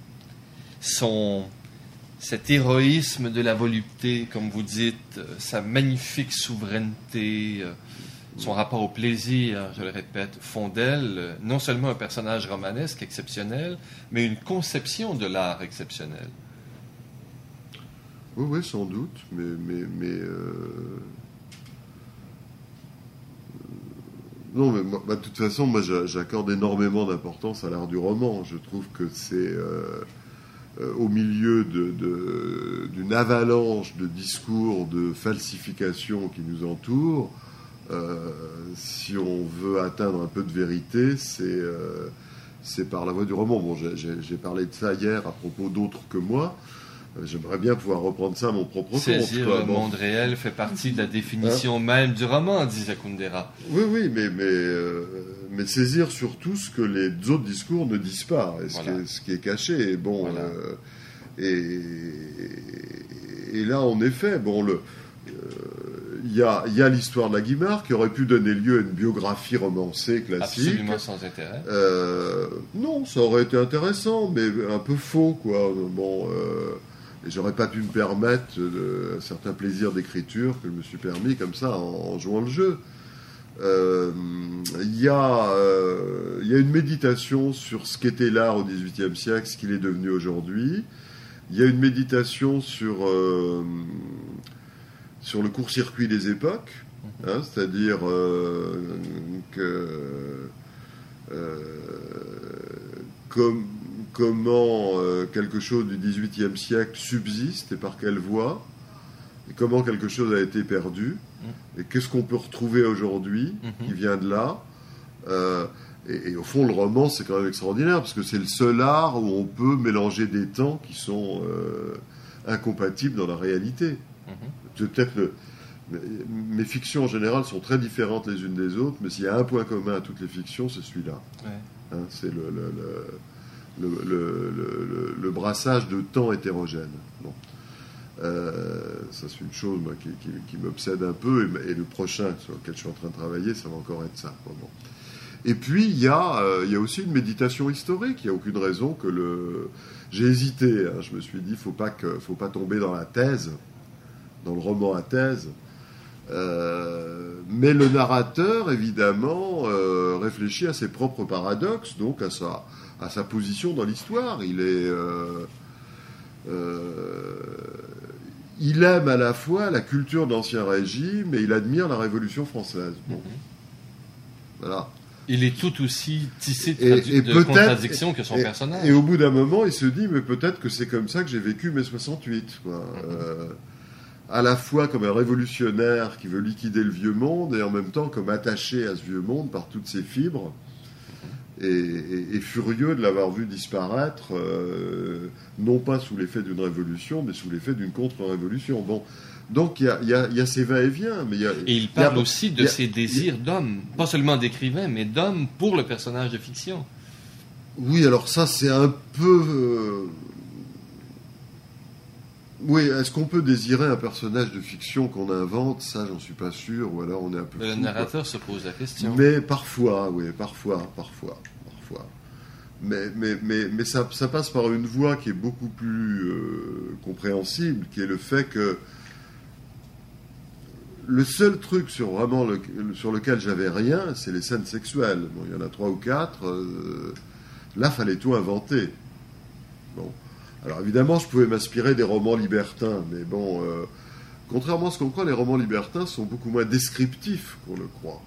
Cet héroïsme de la volupté, comme vous dites, sa magnifique souveraineté, son rapport au plaisir, je le répète, font d'elle non seulement un personnage romanesque exceptionnel, mais une conception de l'art exceptionnelle. Oui, sans doute, mais non, mais de toute façon, moi, j'accorde énormément d'importance à l'art du roman. Je trouve que c'est au milieu d'une avalanche de discours, de falsifications qui nous entourent. Si on veut atteindre un peu de vérité, c'est par la voie du roman. Bon, j'ai parlé de ça hier à propos d'autres que moi. J'aimerais bien pouvoir reprendre ça à mon propre compte. Saisir le monde réel fait partie de la définition même du roman, disait Kundera. Oui, mais saisir surtout ce que les autres discours ne disent pas, et ce qui est caché. Bon, voilà. Et là, en effet, il y a l'histoire de la Guimard qui aurait pu donner lieu à une biographie romancée classique. Absolument sans intérêt. Non, ça aurait été intéressant, mais un peu faux, quoi. Et j'aurais pas pu me permettre un certain plaisir d'écriture que je me suis permis comme ça en jouant le jeu. Il y a une méditation sur ce qu'était l'art au XVIIIe siècle, ce qu'il est devenu aujourd'hui. Il y a une méditation sur le court-circuit des époques, c'est-à-dire comment quelque chose du XVIIIe siècle subsiste et par quelle voie, et comment quelque chose a été perdu, et qu'est-ce qu'on peut retrouver aujourd'hui qui vient de là. Et au fond, le roman, c'est quand même extraordinaire, parce que c'est le seul art où on peut mélanger des temps qui sont incompatibles dans la réalité. Peut-être mes fictions en général sont très différentes les unes des autres, mais s'il y a un point commun à toutes les fictions, c'est celui-là. Ouais. Hein, c'est le brassage de temps hétérogène. Bon. Ça, c'est une chose moi, qui m'obsède un peu, et le prochain sur lequel je suis en train de travailler, ça va encore être ça. Bon. Et puis, il y a aussi une méditation historique. Il n'y a aucune raison que J'ai hésité, hein, je me suis dit, faut pas tomber dans la thèse, dans le roman à thèse. Mais le narrateur, évidemment, réfléchit à ses propres paradoxes, donc à sa position dans l'histoire. Il aime à la fois la culture d'Ancien Régime et il admire la Révolution française. Bon. Voilà. Il est tout aussi tissé de contradictions que son personnage. Et au bout d'un moment, il se dit, mais peut-être que c'est comme ça que j'ai vécu mai 68, quoi. À la fois comme un révolutionnaire qui veut liquider le vieux monde, et en même temps comme attaché à ce vieux monde par toutes ses fibres, et furieux de l'avoir vu disparaître, non pas sous l'effet d'une révolution, mais sous l'effet d'une contre-révolution. Bon. Donc il y a ces va-et-vient. Et il parle aussi de ses désirs d'homme, pas seulement d'écrivain, mais d'homme pour le personnage de fiction. Oui, alors ça c'est un peu... Oui, est-ce qu'on peut désirer un personnage de fiction qu'on invente? Ça, j'en suis pas sûr, ou alors on est un peu fou. Le narrateur se pose la question. Mais parfois, oui, parfois. Mais ça passe par une voie qui est beaucoup plus compréhensible, qui est le fait que le seul truc sur lequel j'avais rien, c'est les scènes sexuelles. Bon, il y en a 3 ou 4. Là, fallait tout inventer. Bon. Alors évidemment, je pouvais m'inspirer des romans libertins, mais bon, contrairement à ce qu'on croit, les romans libertins sont beaucoup moins descriptifs qu'on le croit.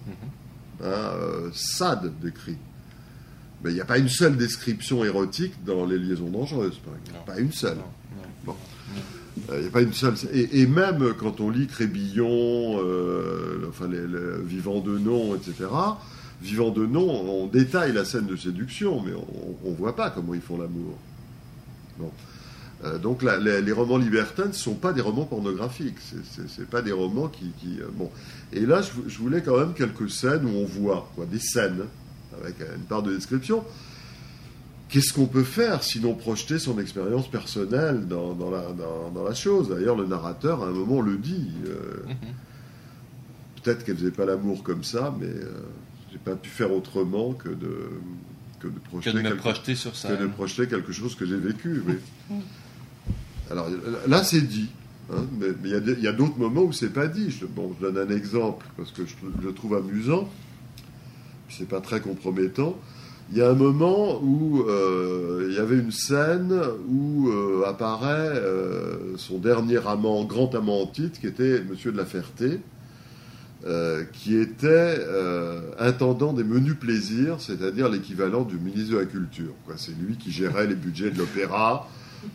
Sade décrit. Mais il n'y a pas une seule description érotique dans Les Liaisons dangereuses, par exemple. Pas une seule. Bon. Il n'y a pas une seule. Et même quand on lit Crébillon, les Vivant de nom, etc., Vivant de nom, on détaille la scène de séduction, mais on ne voit pas comment ils font l'amour. Bon. Donc les romans libertins ne sont pas des romans pornographiques, c'est pas des romans qui bon. Et là, je voulais quand même quelques scènes où on voit des scènes avec une part de description. Qu'est-ce qu'on peut faire sinon projeter son expérience personnelle dans la chose? D'ailleurs, le narrateur à un moment le dit. Peut-être qu'elle faisait pas l'amour comme ça, mais j'ai pas pu faire autrement que de projeter sur ça, que de projeter quelque chose que j'ai vécu. Oui. Alors là, c'est dit, hein, mais il y a d'autres moments où c'est pas dit. Je donne un exemple parce que je le trouve amusant. C'est pas très compromettant. Il y a un moment où il y avait une scène où apparaît son dernier amant, grand amant en titre, qui était Monsieur de la Ferté. Qui était intendant des menus plaisirs, c'est-à-dire l'équivalent du ministre de la Culture. C'est lui qui gérait les budgets de l'opéra,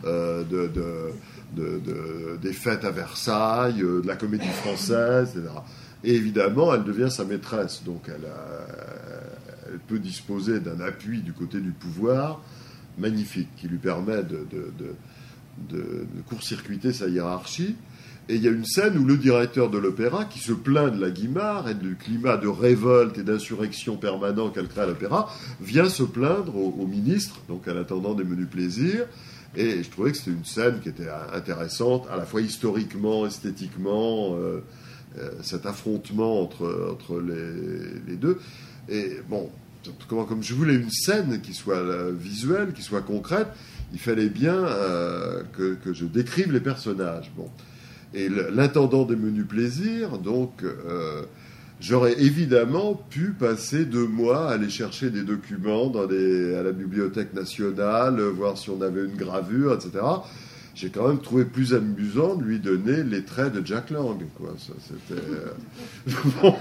des fêtes à Versailles, de la Comédie Française, etc. Et évidemment, elle devient sa maîtresse, donc elle peut disposer d'un appui du côté du pouvoir magnifique, qui lui permet de court-circuiter sa hiérarchie. Et il y a une scène où le directeur de l'opéra, qui se plaint de la Guimard et du climat de révolte et d'insurrection permanent qu'elle crée à l'opéra, vient se plaindre au ministre, donc à l'intendant des menus plaisirs. Et je trouvais que c'était une scène qui était intéressante, à la fois historiquement, esthétiquement, cet affrontement entre les deux. Et bon, comme je voulais une scène qui soit visuelle, qui soit concrète, il fallait bien que je décrive les personnages. Bon. Et l'intendant des menus plaisirs, donc, j'aurais évidemment pu passer 2 mois à aller chercher des documents à la Bibliothèque nationale, voir si on avait une gravure, etc. j'ai quand même trouvé plus amusant de lui donner les traits de Jack Lang, quoi. Ça, c'était... Bon.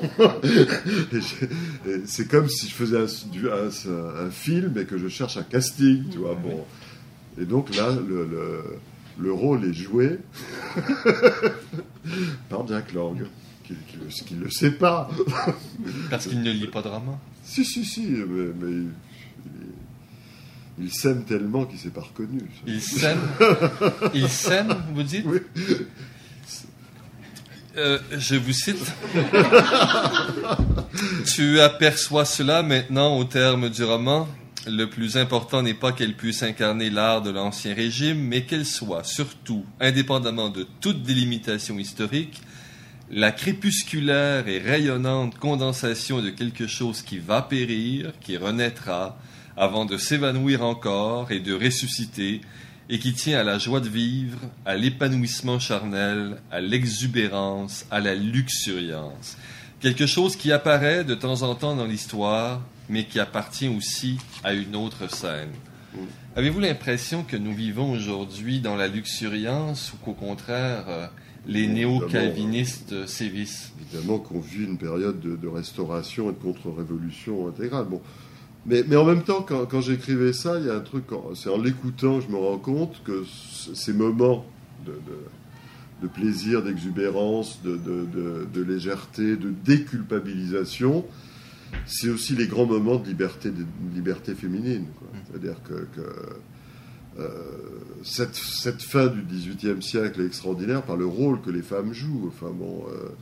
C'est comme si je faisais un film et que je cherche un casting, tu vois. Bon. Et donc là, le rôle est joué par Jack Lang, qui ne le sait pas. Parce qu'il ne lit pas de roman. Si, mais il s'aime tellement qu'il ne s'est pas reconnu. Il s'aime, vous dites? Oui. Je vous cite. Tu aperçois cela maintenant au terme du roman. Le plus important n'est pas qu'elle puisse incarner l'art de l'Ancien Régime, mais qu'elle soit, surtout, indépendamment de toute délimitation historique, la crépusculaire et rayonnante condensation de quelque chose qui va périr, qui renaîtra, avant de s'évanouir encore et de ressusciter, et qui tient à la joie de vivre, à l'épanouissement charnel, à l'exubérance, à la luxuriance. Quelque chose qui apparaît de temps en temps dans l'histoire, mais qui appartient aussi à une autre scène. Avez-vous l'impression que nous vivons aujourd'hui dans la luxuriance ou qu'au contraire, les néo-calvinistes sévissent? Évidemment qu'on vit une période de restauration et de contre-révolution intégrale. Bon. Mais en même temps, quand j'écrivais ça, il y a un truc, c'est en l'écoutant, je me rends compte que ces moments de plaisir, d'exubérance, de légèreté, de déculpabilisation, c'est aussi les grands moments de liberté féminine, quoi. C'est-à-dire que cette fin du XVIIIe siècle est extraordinaire par le rôle que les femmes jouent. Enfin bon,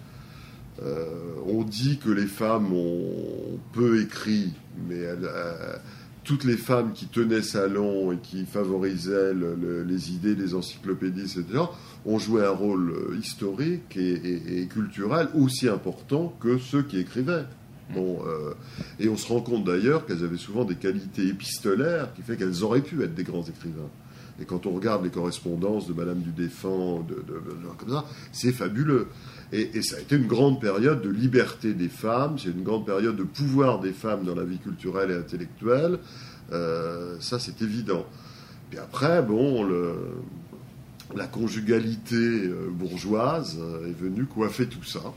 on dit que les femmes ont peu écrit, mais toutes les femmes qui tenaient salon et qui favorisaient les idées des encyclopédistes, etc., ont joué un rôle historique et culturel aussi important que ceux qui écrivaient. Bon, et on se rend compte d'ailleurs qu'elles avaient souvent des qualités épistolaires qui fait qu'elles auraient pu être des grands écrivains. Et quand on regarde les correspondances de Madame du Deffand, comme ça, c'est fabuleux. Et ça a été une grande période de liberté des femmes, c'est une grande période de pouvoir des femmes dans la vie culturelle et intellectuelle. Ça, c'est évident. Puis après, bon, la conjugalité bourgeoise est venue coiffer tout ça.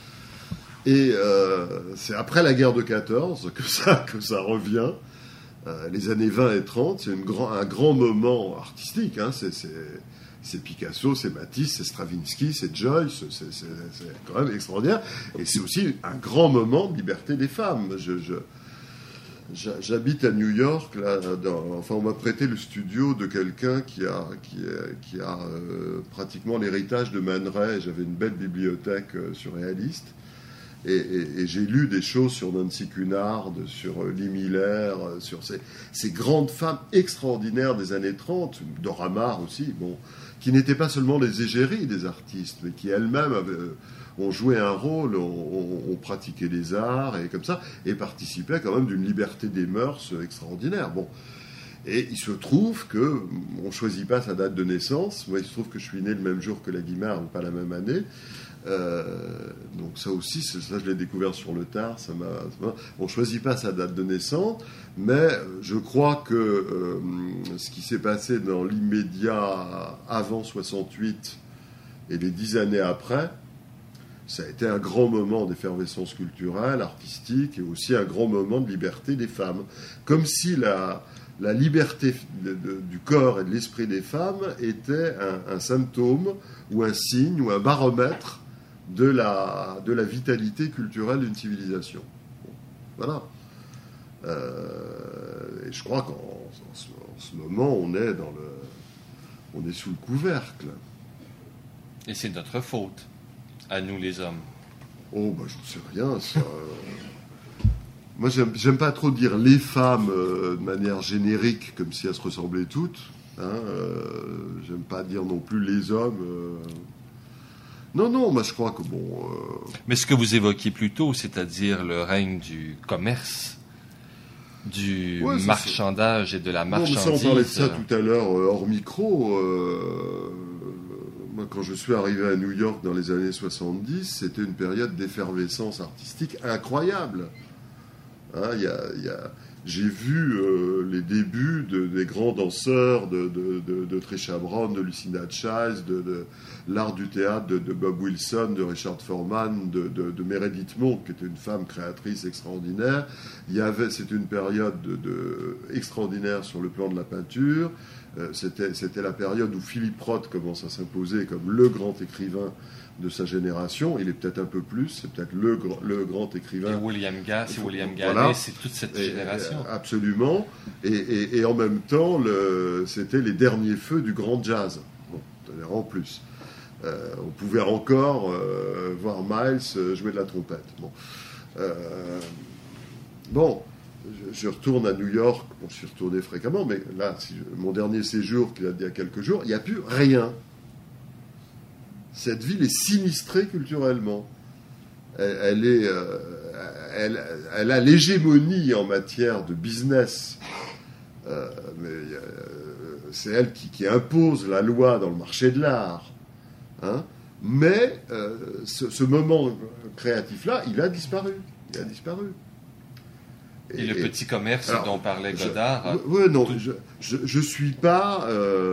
Et c'est après la guerre de 14 que ça revient. Les années 20 et 30, c'est un grand moment artistique. Hein. C'est Picasso, c'est Matisse, c'est Stravinsky, c'est Joyce. C'est quand même extraordinaire. Et c'est aussi un grand moment de liberté des femmes. J'habite à New York. Là, on m'a prêté le studio de quelqu'un qui a pratiquement l'héritage de Man Ray. J'avais une belle bibliothèque surréaliste. Et j'ai lu des choses sur Nancy Cunard, sur Lee Miller, sur ces grandes femmes extraordinaires des années 30, Dora Maar aussi, bon, qui n'étaient pas seulement les égéries des artistes, mais qui elles-mêmes ont joué un rôle, ont pratiqué les arts, et comme ça, et participaient quand même d'une liberté des mœurs extraordinaire. Bon. Et il se trouve qu'on ne choisit pas sa date de naissance. Moi, il se trouve que je suis né le même jour que la Guimard, ou pas la même année. Donc ça aussi, ça je l'ai découvert sur le tard. On ne choisit pas sa date de naissance, mais je crois que ce qui s'est passé dans l'immédiat avant 68 et les 10 années après, ça a été un grand moment d'effervescence culturelle, artistique, et aussi un grand moment de liberté des femmes. Comme si la liberté du corps et de l'esprit des femmes était un symptôme ou un signe ou un baromètre de la vitalité culturelle d'une civilisation. Bon, voilà. Et je crois qu'en ce moment, on est sous le couvercle. Et c'est notre faute, à nous les hommes. Oh, bah, j'en sais rien, ça. Moi, j'aime pas trop dire les femmes de manière générique, comme si elles se ressemblaient toutes. Hein, j'aime pas dire non plus les hommes. Non, moi je crois que bon... Mais ce que vous évoquiez plus tôt, c'est-à-dire le règne du commerce, du marchandage et de la marchandise... Non, mais ça, on parlait de ça tout à l'heure hors micro. Moi, quand je suis arrivé à New York dans les années 70, c'était une période d'effervescence artistique incroyable. Hein, j'ai vu les débuts des grands danseurs de Trisha Brown, de Lucinda Childs, de l'art du théâtre de Bob Wilson, de Richard Foreman, de Meredith Monk, qui était une femme créatrice extraordinaire. C'était une période extraordinaire sur le plan de la peinture. C'était la période où Philippe Roth commence à s'imposer comme le grand écrivain de sa génération. Il est peut-être un peu plus, c'est peut-être le grand écrivain. Et William Gass et William Gallet, voilà. C'est toute cette génération. Absolument. Et en même temps, c'était les derniers feux du grand jazz. Bon, en plus. On pouvait encore voir Miles jouer de la trompette. Bon, je retourne à New York. Bon, je suis retourné fréquemment, mais là, mon dernier séjour, qui date d'il y a quelques jours, il n'y a plus rien. Cette ville est sinistrée culturellement. Elle a l'hégémonie en matière de business. Mais c'est elle qui impose la loi dans le marché de l'art. Hein, mais ce moment créatif-là, il a disparu. Et le petit commerce dont parlait Godard. Oui, non, je suis pas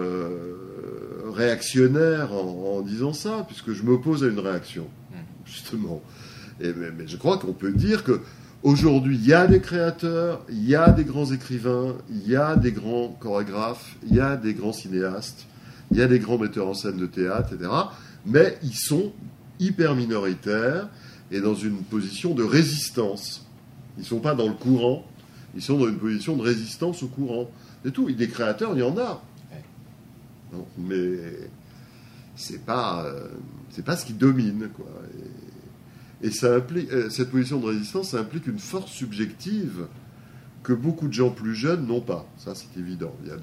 réactionnaire en disant ça, puisque je m'oppose à une réaction, justement. Mais je crois qu'on peut dire que aujourd'hui, il y a des créateurs, il y a des grands écrivains, il y a des grands chorégraphes, il y a des grands cinéastes, il y a des grands metteurs en scène de théâtre, etc. Mais ils sont hyper minoritaires et dans une position de résistance. Ils ne sont pas dans le courant, ils sont dans une position de résistance au courant. C'est tout. Des créateurs, il y en a. Non, mais c'est pas ce qui domine, quoi. Et ça implique, cette position de résistance, ça implique une force subjective que beaucoup de gens plus jeunes n'ont pas. Ça, c'est évident. Il y a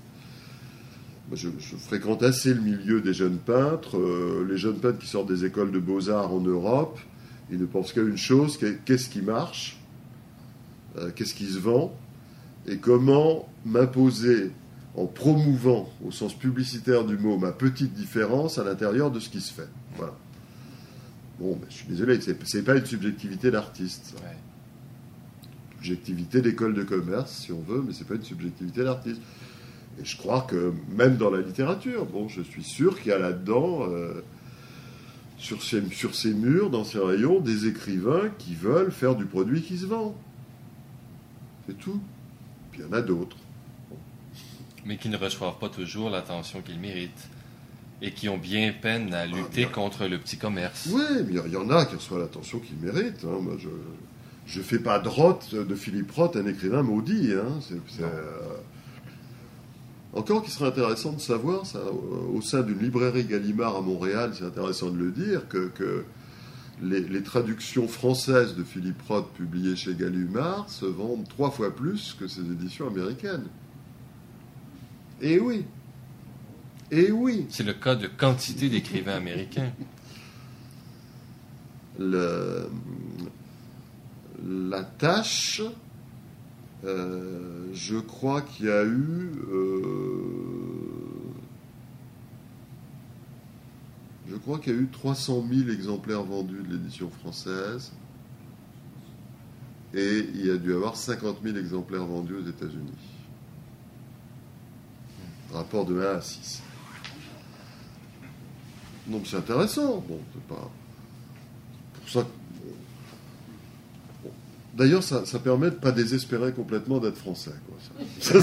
Moi, je fréquente assez le milieu des jeunes peintres. Les jeunes peintres qui sortent des écoles de beaux-arts en Europe, ils ne pensent qu'à une chose, qu'est-ce qui marche, qu'est-ce qui se vend, et comment m'imposer en promouvant, au sens publicitaire du mot, ma petite différence à l'intérieur de ce qui se fait. Voilà. Bon, je suis désolé, c'est pas une subjectivité d'artiste. Ouais. Subjectivité d'école de commerce, si on veut, mais c'est pas une subjectivité d'artiste. Et je crois que même dans la littérature, bon, je suis sûr qu'il y a là-dedans, sur ces murs, dans ces rayons, des écrivains qui veulent faire du produit qui se vend. C'est tout. Puis il y en a d'autres. Bon. Mais qui ne reçoivent pas toujours l'attention qu'ils méritent. Et qui ont bien peine à lutter contre le petit commerce. Oui, mais il y en a qui reçoivent l'attention qu'ils méritent. Hein. Moi, je ne fais pas de Philippe Roth un écrivain maudit. Hein. Encore qu'il serait intéressant de savoir, ça, au sein d'une librairie Gallimard à Montréal, c'est intéressant de le dire, que les traductions françaises de Philippe Roth publiées chez Gallimard se vendent 3 fois plus que ses éditions américaines. Et oui. Et oui. C'est le cas de quantité d'écrivains américains. La tâche, je crois qu'il y a eu... je crois qu'il y a eu 300 000 exemplaires vendus de l'édition française. Et il y a dû avoir 50 000 exemplaires vendus aux États-Unis. Rapport de 1 à 6. Donc c'est intéressant. Bon, c'est pas pour ça. Bon. D'ailleurs, ça permet de ne pas désespérer complètement d'être français, quoi.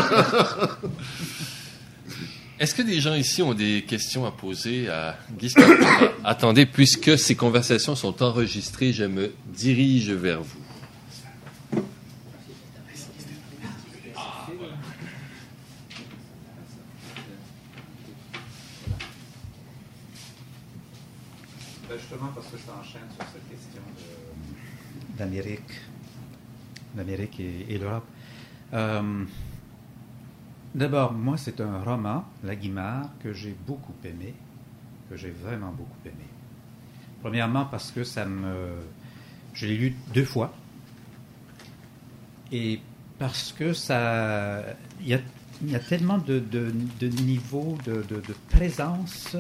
Est-ce que des gens ici ont des questions à poser à Guy? Attendez, puisque ces conversations sont enregistrées, je me dirige vers vous. Justement parce que ça enchaîne sur cette question d'Amérique et l'Europe. D'abord, moi, c'est un roman, La Guimard, que j'ai beaucoup aimé, que j'ai vraiment beaucoup aimé. Premièrement, parce que je l'ai lu 2 fois, et parce que il y a tellement de niveaux de présence.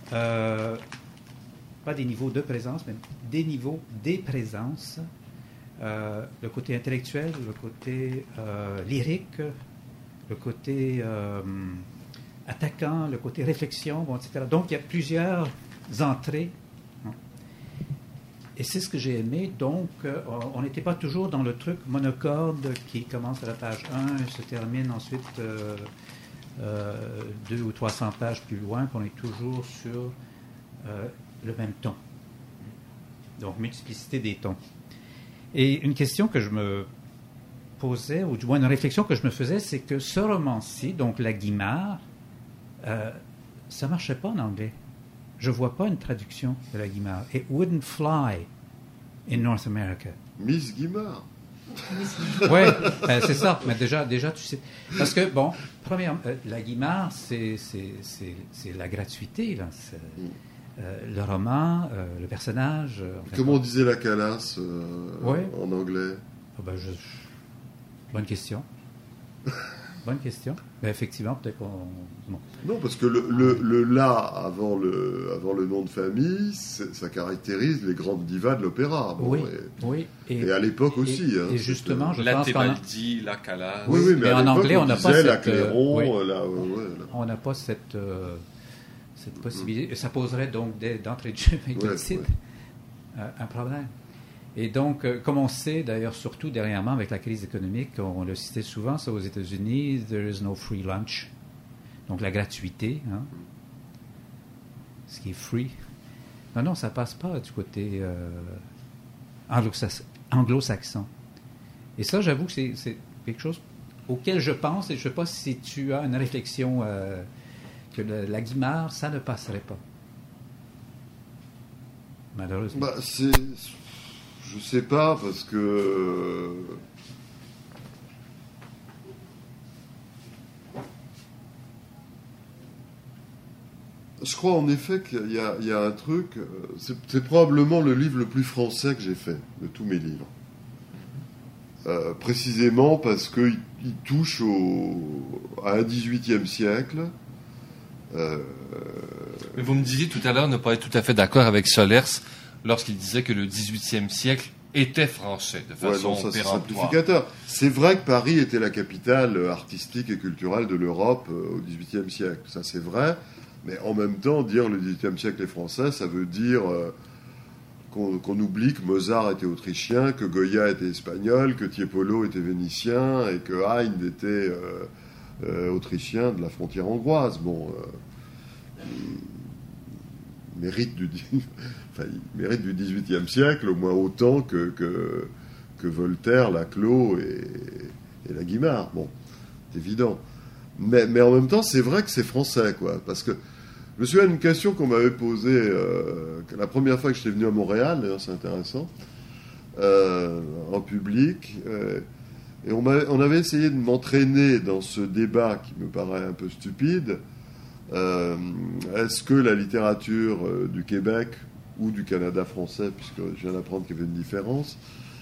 Pas des niveaux de présence, mais des niveaux des présences le côté intellectuel, le côté lyrique, le côté attaquant, le côté réflexion, bon, etc. Donc, il y a plusieurs entrées. Et c'est ce que j'ai aimé. Donc, on n'était pas toujours dans le truc monocorde qui commence à la page 1 et se termine ensuite 200 ou 300 pages plus loin, qu'on est toujours sur le même ton. Donc, multiplicité des tons. Et une question que je me posais, ou du moins une réflexion que je me faisais, c'est que ce roman-ci, donc La Guimard, ça ne marchait pas en anglais. Je ne vois pas une traduction de La Guimard. It wouldn't fly in North America. Miss Guimard. Oui, c'est ça. Mais déjà, tu sais. Parce que, bon, premièrement, La Guimard, c'est la gratuité, là. Le roman, le personnage. Comment on disait la calasse en anglais? Bonne question. Bonne question. Mais effectivement, peut-être qu'on... Bon. Non, parce que le là avant le nom de famille, ça caractérise les grandes divas de l'opéra. Bon, oui. Et à l'époque aussi. Et justement, je la pense Tebaldi, la Calas. Oui, mais en anglais, on n'a pas cette... La Clairon, on n'a pas cette possibilité. Ça poserait donc d'entrée de jeu avec le titre un problème. Et donc, comme on sait, d'ailleurs, surtout dernièrement avec la crise économique, on le citait souvent, ça aux États-Unis, there is no free lunch. Donc, la gratuité, hein, ce qui est free. Non, ça passe pas du côté anglo-saxon. Et ça, j'avoue que c'est quelque chose auquel je pense, et je ne sais pas si tu as une réflexion que la Guimard, ça ne passerait pas. Malheureusement. Je sais pas, parce que... Je crois en effet qu'il y a un truc... C'est probablement le livre le plus français que j'ai fait, de tous mes livres. Précisément parce qu'il touche à un XVIIIe siècle. Mais vous me disiez tout à l'heure ne pas être tout à fait d'accord avec Solers lorsqu'il disait que le XVIIIe siècle était français, de façon c'est simplificateur. C'est vrai que Paris était la capitale artistique et culturelle de l'Europe au XVIIIe siècle. Ça, c'est vrai. Mais en même temps, dire le XVIIIe siècle est français, ça veut dire qu'on oublie que Mozart était autrichien, que Goya était espagnol, que Tiepolo était vénitien et que Haydn était autrichien de la frontière hongroise. Bon... il mérite du XVIIIe siècle au moins autant que Voltaire, Laclos et la Guimard. Bon, c'est évident. Mais en même temps, c'est vrai que c'est français, quoi. Parce que je me souviens d'une question qu'on m'avait posée la première fois que j'étais venu à Montréal, d'ailleurs c'est intéressant, en public. Et on avait essayé de m'entraîner dans ce débat qui me paraît un peu stupide. Est-ce que la littérature du Québec ou du Canada français, puisque je viens d'apprendre qu'il y avait une différence,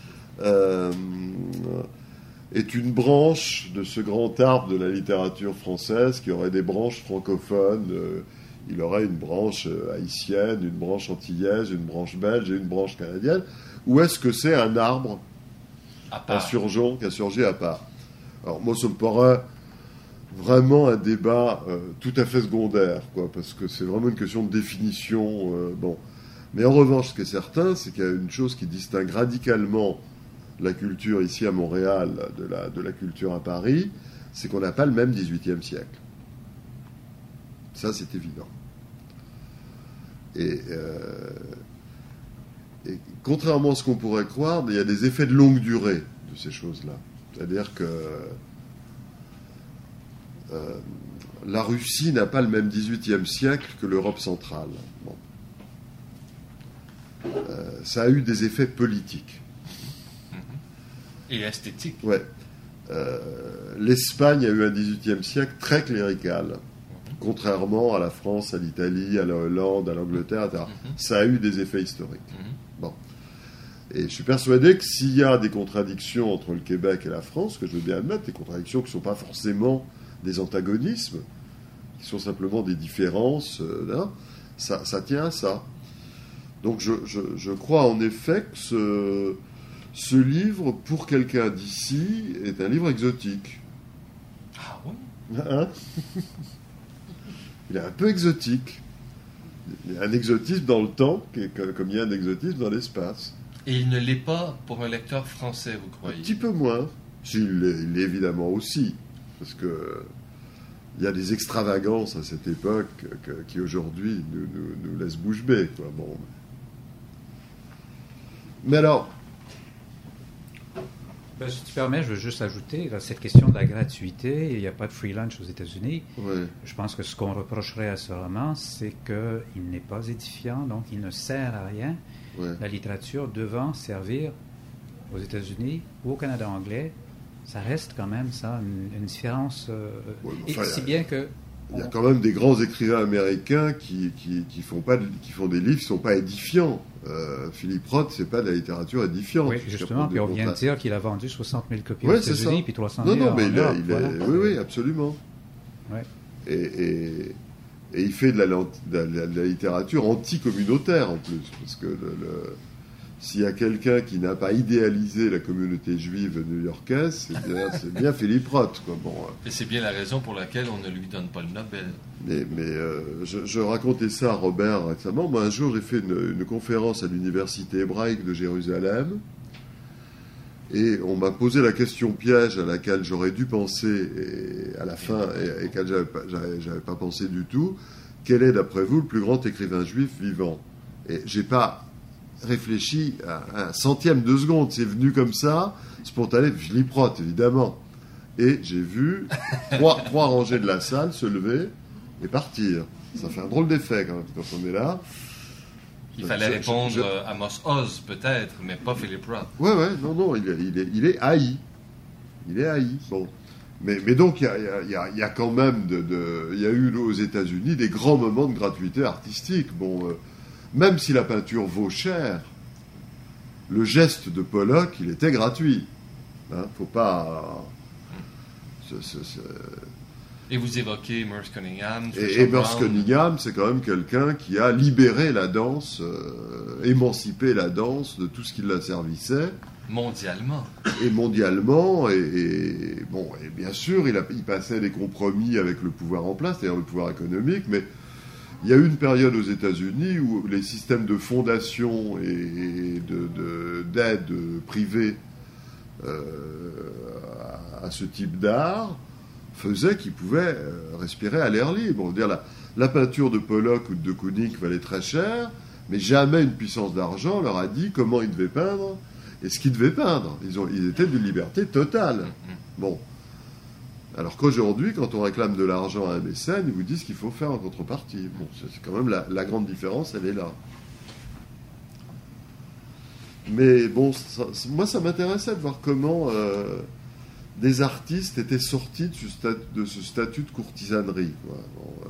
est une branche de ce grand arbre de la littérature française qui aurait des branches francophones, il aurait une branche haïtienne, une branche antillaise, une branche belge et une branche canadienne, ou est-ce que c'est un arbre insurgent qui a surgi à part? Alors moi, ça me paraît vraiment un débat tout à fait secondaire, quoi, parce que c'est vraiment une question de définition. Bon. Mais en revanche, ce qui est certain, c'est qu'il y a une chose qui distingue radicalement la culture ici à Montréal de la culture à Paris, c'est qu'on n'a pas le même XVIIIe siècle. Ça, c'est évident. Et contrairement à ce qu'on pourrait croire, il y a des effets de longue durée de ces choses-là. C'est-à-dire que la Russie n'a pas le même XVIIIe siècle que l'Europe centrale. Bon. Ça a eu des effets politiques. Et esthétiques. Ouais. L'Espagne a eu un XVIIIe siècle très clérical, contrairement à la France, à l'Italie, à la Hollande, à l'Angleterre, etc. Ça a eu des effets historiques. Bon. Et je suis persuadé que s'il y a des contradictions entre le Québec et la France, que je veux bien admettre, des contradictions qui ne sont pas forcément des antagonismes, qui sont simplement des différences, ça tient à ça. Donc je crois en effet que ce livre, pour quelqu'un d'ici, est un livre exotique. Ah oui? Hein? Il est un peu exotique. Il y a un exotisme dans le temps, comme il y a un exotisme dans l'espace. Et il ne l'est pas pour un lecteur français, vous Un croyez? petit peu moins. Si, il l'est évidemment aussi. Parce que il y a des extravagances à cette époque qui aujourd'hui nous laissent bouche bée, quoi. Bon. Mais alors, Si tu permets, je veux juste ajouter là, cette question de la gratuité. Il n'y a pas de free lunch aux États-Unis. ouais, Je pense que ce qu'on reprocherait à ce roman, c'est qu'il n'est pas édifiant, donc il ne sert à rien. ouais. La littérature devant servir aux États-Unis ou au Canada anglais, ça reste quand même ça une différence. Ouais, mais Et enfin, si bien que Il y a quand même des grands écrivains américains qui font des livres qui ne sont pas édifiants. Philippe Roth, c'est pas de la littérature édifiante. oui, justement, puis on vient de dire qu'il a vendu 60 000 copies aux Ouais, c'est États-Unis, ça. puis 300 Non, 000 non, en mais Europe, voilà. oui, absolument. Ouais. Et il fait de la littérature anti-communautaire en plus, parce que s'il y a quelqu'un qui n'a pas idéalisé la communauté juive new-yorkaise, c'est bien Philippe Roth, quoi. Bon, Et c'est bien la raison pour laquelle on ne lui donne pas le Nobel. je racontais ça à Robert récemment. Moi, un jour, j'ai fait une conférence à l'université hébraïque de Jérusalem, et on m'a posé la question piège à laquelle j'aurais dû penser et à la fin, et laquelle j'avais pas pensé du tout. Quel est, d'après vous, le plus grand écrivain juif vivant? Et j'ai pas réfléchi à un centième de seconde. C'est venu comme ça, spontané. Philippe Roth, évidemment. Et j'ai vu trois rangées de la salle se lever et partir. Ça fait un drôle d'effet quand on est là. Il fallait répondre à Amos Oz, peut-être, mais pas Philippe Roth. Ouais, non, il est haï. Il est haï. Bon. Mais donc, il y a quand même il y a eu aux États-Unis des grands moments de gratuité artistique. Bon, même si la peinture vaut cher, le geste de Pollock, il était gratuit. Hein, faut pas. Et vous évoquez Merce Cunningham. Et Merce Cunningham, c'est quand même quelqu'un qui a libéré la danse, émancipé la danse de tout ce qui la servissait. Mondialement. Et mondialement, et bien sûr, il passait des compromis avec le pouvoir en place, c'est-à-dire le pouvoir économique, mais il y a eu une période aux États-Unis où les systèmes de fondation et d'aide privée à ce type d'art faisaient qu'ils pouvaient respirer à l'air libre. On veut dire, la peinture de Pollock ou de Kooning valait très cher, mais jamais une puissance d'argent leur a dit comment ils devaient peindre et ce qu'ils devaient peindre. Ils étaient de liberté totale. Bon. Alors qu'aujourd'hui, quand on réclame de l'argent à un mécène, ils vous disent ce qu'il faut faire en contrepartie. Bon, c'est quand même la grande différence, elle est là. Mais bon, moi, ça m'intéressait de voir comment des artistes étaient sortis de ce statut de courtisanerie, quoi.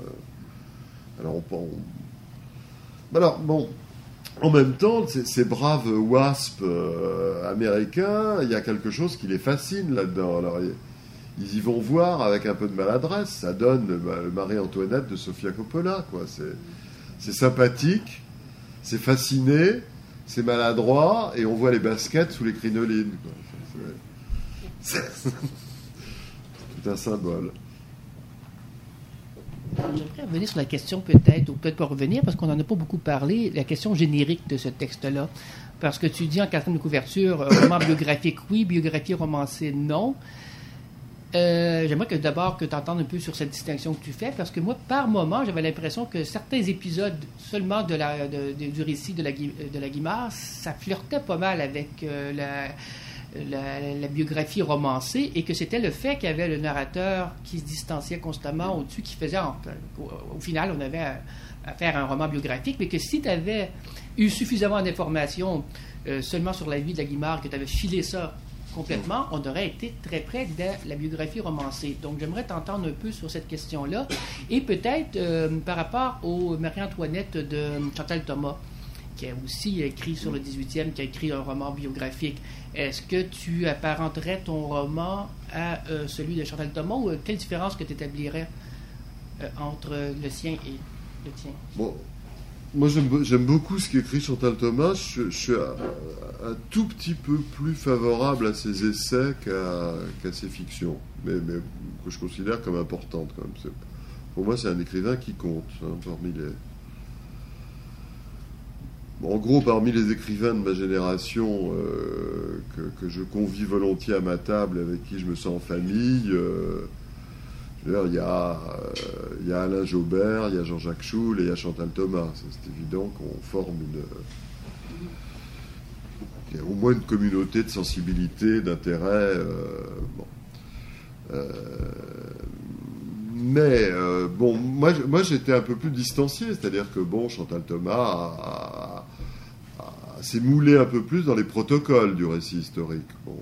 Bon, en même temps, ces braves wasps américains, il y a quelque chose qui les fascine là-dedans. Alors, ils y vont voir avec un peu de maladresse. Ça donne le Marie-Antoinette de Sofia Coppola, quoi. C'est sympathique, c'est fasciné, c'est maladroit, et on voit les baskets sous les crinolines, quoi. C'est tout un symbole. J'aimerais revenir sur la question peut-être, ou peut-être pas revenir, parce qu'on n'en a pas beaucoup parlé, la question générique de ce texte-là. Parce que tu dis en quatrième de couverture, roman biographique, oui, biographie romancée, non. J'aimerais d'abord que tu entendes un peu sur cette distinction que tu fais, parce que moi, par moment, j'avais l'impression que certains épisodes seulement du récit de la Guimard, ça flirtait pas mal avec la biographie romancée, et que c'était le fait qu'il y avait le narrateur qui se distanciait constamment au-dessus, qui faisait, au final, on avait à faire un roman biographique, mais que si tu avais eu suffisamment d'informations seulement sur la vie de la Guimard, que tu avais filé ça complètement, on aurait été très près de la biographie romancée. Donc, j'aimerais t'entendre un peu sur cette question-là, et peut-être par rapport au Marie-Antoinette de Chantal Thomas, qui a aussi écrit sur le 18e, qui a écrit un roman biographique. Est-ce que tu apparenterais ton roman à celui de Chantal Thomas, ou quelle différence que tu établirais entre le sien et le tien? Bon, moi j'aime beaucoup ce qu'écrit Chantal Thomas. Je suis un tout petit peu plus favorable à ses essais qu'à ses fictions, mais que je considère comme importantes quand même. Pour moi, c'est un écrivain qui compte parmi les... Bon, en gros, parmi les écrivains de ma génération que je convie volontiers à ma table, avec qui je me sens en famille, il y a Alain Jaubert, il y a Jean-Jacques Schoull et il y a Chantal Thomas. C'est évident qu'on forme il y a au moins une communauté de sensibilité, d'intérêt. Mais bon, moi j'étais un peu plus distancié, c'est-à-dire que bon, Chantal Thomas s'est moulé un peu plus dans les protocoles du récit historique. Bon,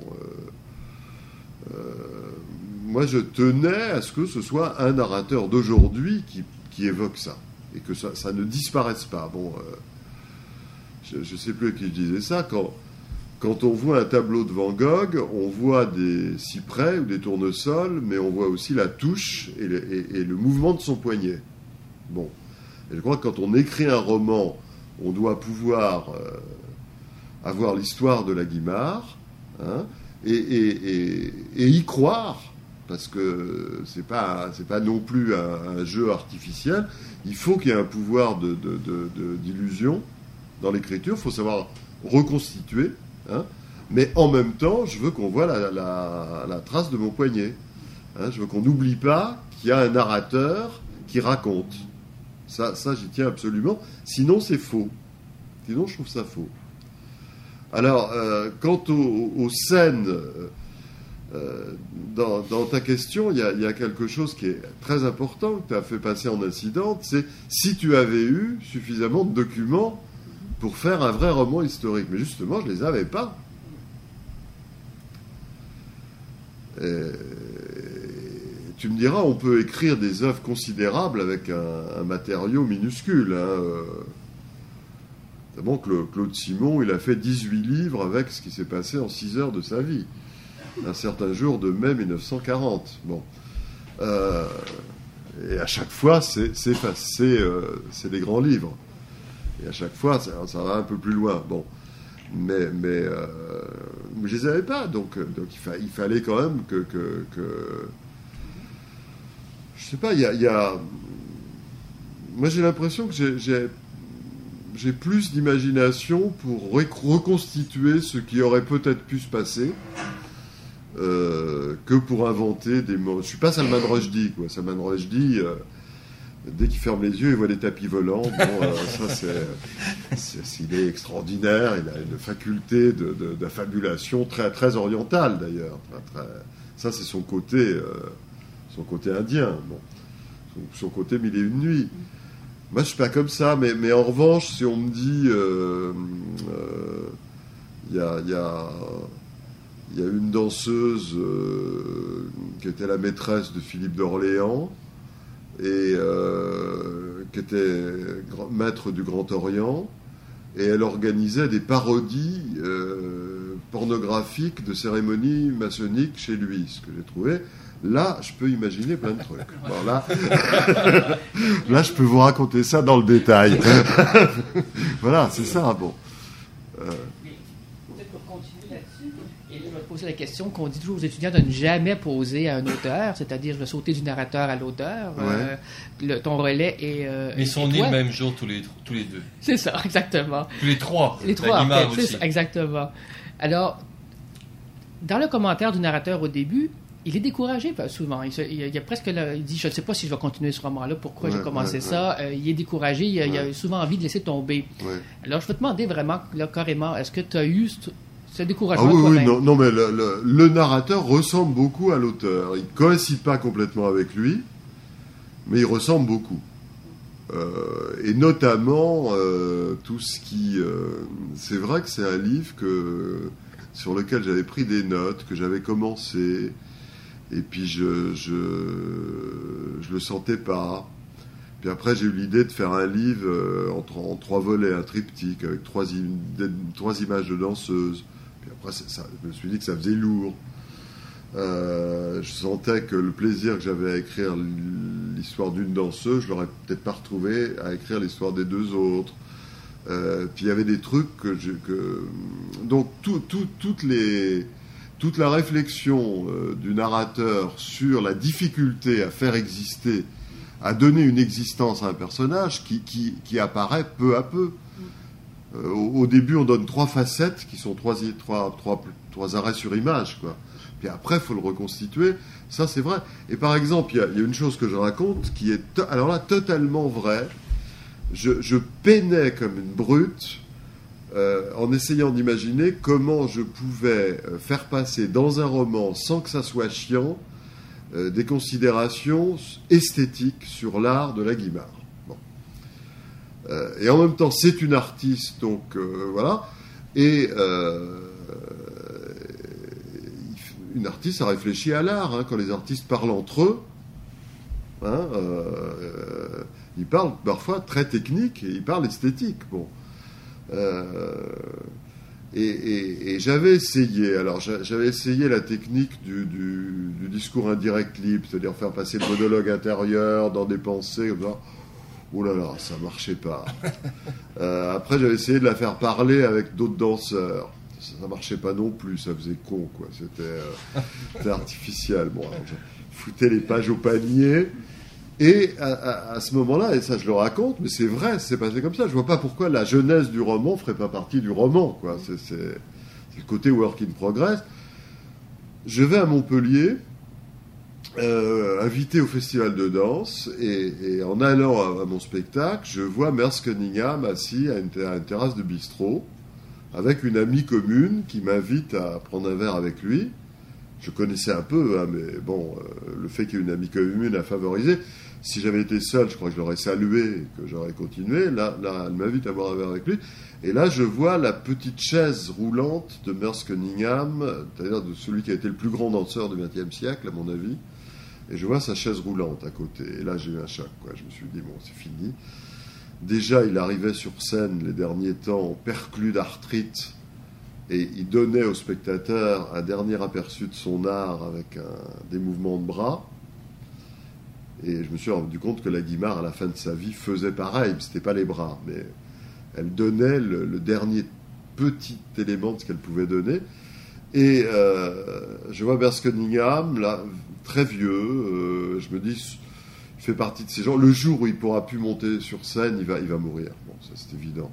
moi je tenais à ce que ce soit un narrateur d'aujourd'hui qui évoque ça, et que ça ne disparaisse pas. Bon, je ne sais plus à qui je disais ça, quand on voit un tableau de Van Gogh, on voit des cyprès ou des tournesols, mais on voit aussi la touche et le mouvement de son poignet. Bon. Et je crois que quand on écrit un roman, on doit pouvoir avoir l'histoire de la Guimard, hein, et y croire, parce que c'est pas non plus un jeu artificiel. Il faut qu'il y ait un pouvoir d'illusion dans l'écriture. Il faut savoir reconstituer. Hein, mais en même temps, je veux qu'on voit la trace de mon poignet. Hein, je veux qu'on n'oublie pas qu'il y a un narrateur qui raconte. Ça j'y tiens absolument. Sinon, c'est faux. Sinon, je trouve ça faux. Alors, quant aux scènes, dans ta question, il y a quelque chose qui est très important que tu as fait passer en incidente, c'est si tu avais eu suffisamment de documents pour faire un vrai roman historique. Mais justement, je ne les avais pas. Tu me diras, on peut écrire des œuvres considérables avec un matériau minuscule. Hein. Notamment Claude Simon, il a fait 18 livres avec ce qui s'est passé en 6 heures de sa vie. Un certain jour de mai 1940. Bon. Et à chaque fois, c'est des grands livres. Et à chaque fois, ça va un peu plus loin. Bon, mais je les avais pas, donc il fallait quand même que je sais pas. Il y a moi j'ai l'impression que j'ai plus d'imagination pour reconstituer ce qui aurait peut-être pu se passer que pour inventer des mots. Je suis pas Salman Rushdie, quoi. Salman Rushdie. Dès qu'il ferme les yeux, il voit des tapis volants. Bon, ça, il est extraordinaire. Il a une faculté d'affabulation très, très orientale, d'ailleurs. Ça, c'est son côté indien. Bon. Son côté mille et une nuits. Moi, je suis pas comme ça. Mais en revanche, si on me dit... il y a une danseuse qui était la maîtresse de Philippe d'Orléans, et qui était maître du Grand Orient, et elle organisait des parodies pornographiques de cérémonies maçonniques chez lui, ce que j'ai trouvé. Là, je peux imaginer plein de trucs. Bon, là, je peux vous raconter ça dans le détail. Voilà, c'est ça. Bon. Peut-être pour continuer là-dessus, et là, je vais poser la question qu'on dit toujours aux étudiants de ne jamais poser à un auteur, c'est-à-dire de sauter du narrateur à l'auteur. Ouais. Ton relais est. Ils sont nés le même jour tous les deux. C'est ça, exactement. Tous les trois. Les trois, en fait, c'est ça, exactement. Alors, dans le commentaire du narrateur au début, il est découragé souvent. Il y a presque il dit, je ne sais pas si je vais continuer ce roman-là, pourquoi j'ai commencé ça. Il est découragé, il a souvent envie de laisser tomber. Ouais. Alors, je vais te demander vraiment, là, carrément, est-ce que tu as eu ce découragement toi-même? Oui, non, mais le narrateur ressemble beaucoup à l'auteur. Il ne coïncide pas complètement avec lui, mais il ressemble beaucoup. Et notamment, tout ce qui... c'est vrai que c'est un livre sur lequel j'avais pris des notes, que j'avais commencé... Et puis je le sentais pas. Puis après j'ai eu l'idée de faire un livre en 3 volets, un triptyque avec 3 images de danseuses. Puis après je me suis dit que ça faisait lourd. Je sentais que le plaisir que j'avais à écrire l'histoire d'une danseuse, je l'aurais peut-être pas retrouvé à écrire l'histoire des 2 autres. Puis il y avait des trucs donc toute la réflexion du narrateur sur la difficulté à faire exister, à donner une existence à un personnage qui apparaît peu à peu. Au début, on donne 3 facettes qui sont 3 arrêts sur image, quoi. Puis après, il faut le reconstituer. Ça, c'est vrai. Et par exemple, il y a une chose que je raconte qui est, alors là, totalement vraie. Je peinais comme une brute en essayant d'imaginer comment je pouvais faire passer dans un roman, sans que ça soit chiant, des considérations esthétiques sur l'art de la Guimard. Bon. Et en même temps, c'est une artiste, donc voilà. Et une artiste a réfléchi à l'art. Hein, quand les artistes parlent entre eux, hein, ils parlent parfois très technique et ils parlent esthétique. Bon. Et j'avais essayé. Alors j'avais essayé la technique du discours indirect libre, c'est-à-dire faire passer le monologue intérieur dans des pensées comme ça. Oh là là, ça marchait pas. Après j'avais essayé de la faire parler avec d'autres danseurs. Ça marchait pas non plus, ça faisait con, quoi. C'était artificiel. Bon, alors, je foutais les pages au panier. Et à ce moment-là, et ça je le raconte, mais c'est vrai, c'est passé comme ça. Je vois pas pourquoi la jeunesse du roman ferait pas partie du roman, quoi. C'est le côté work in progress. Je vais à Montpellier, invité au festival de danse, et en allant à mon spectacle, je vois Merce Cunningham assis à une terrasse de bistrot, avec une amie commune qui m'invite à prendre un verre avec lui. Je connaissais un peu, hein, mais bon, le fait qu'il y ait une amie commune a favorisé. Si j'avais été seul, je crois que je l'aurais salué et que j'aurais continué. Là, elle m'invite à boire un verre avec lui. Et là, je vois la petite chaise roulante de Merce Cunningham, c'est-à-dire de celui qui a été le plus grand danseur du XXe siècle, à mon avis. Et je vois sa chaise roulante à côté. Et là, j'ai eu un choc, quoi. Je me suis dit, bon, c'est fini. Déjà, il arrivait sur scène les derniers temps, perclus d'arthrite, et il donnait au spectateur un dernier aperçu de son art avec des mouvements de bras. Et je me suis rendu compte que la Guimard, à la fin de sa vie, faisait pareil. C'était pas les bras, mais elle donnait le dernier petit élément de ce qu'elle pouvait donner. Et je vois Merce Cunningham, là, très vieux. Je me dis, il fait partie de ces gens. Le jour où il pourra plus monter sur scène, il va mourir. Bon, ça c'est évident.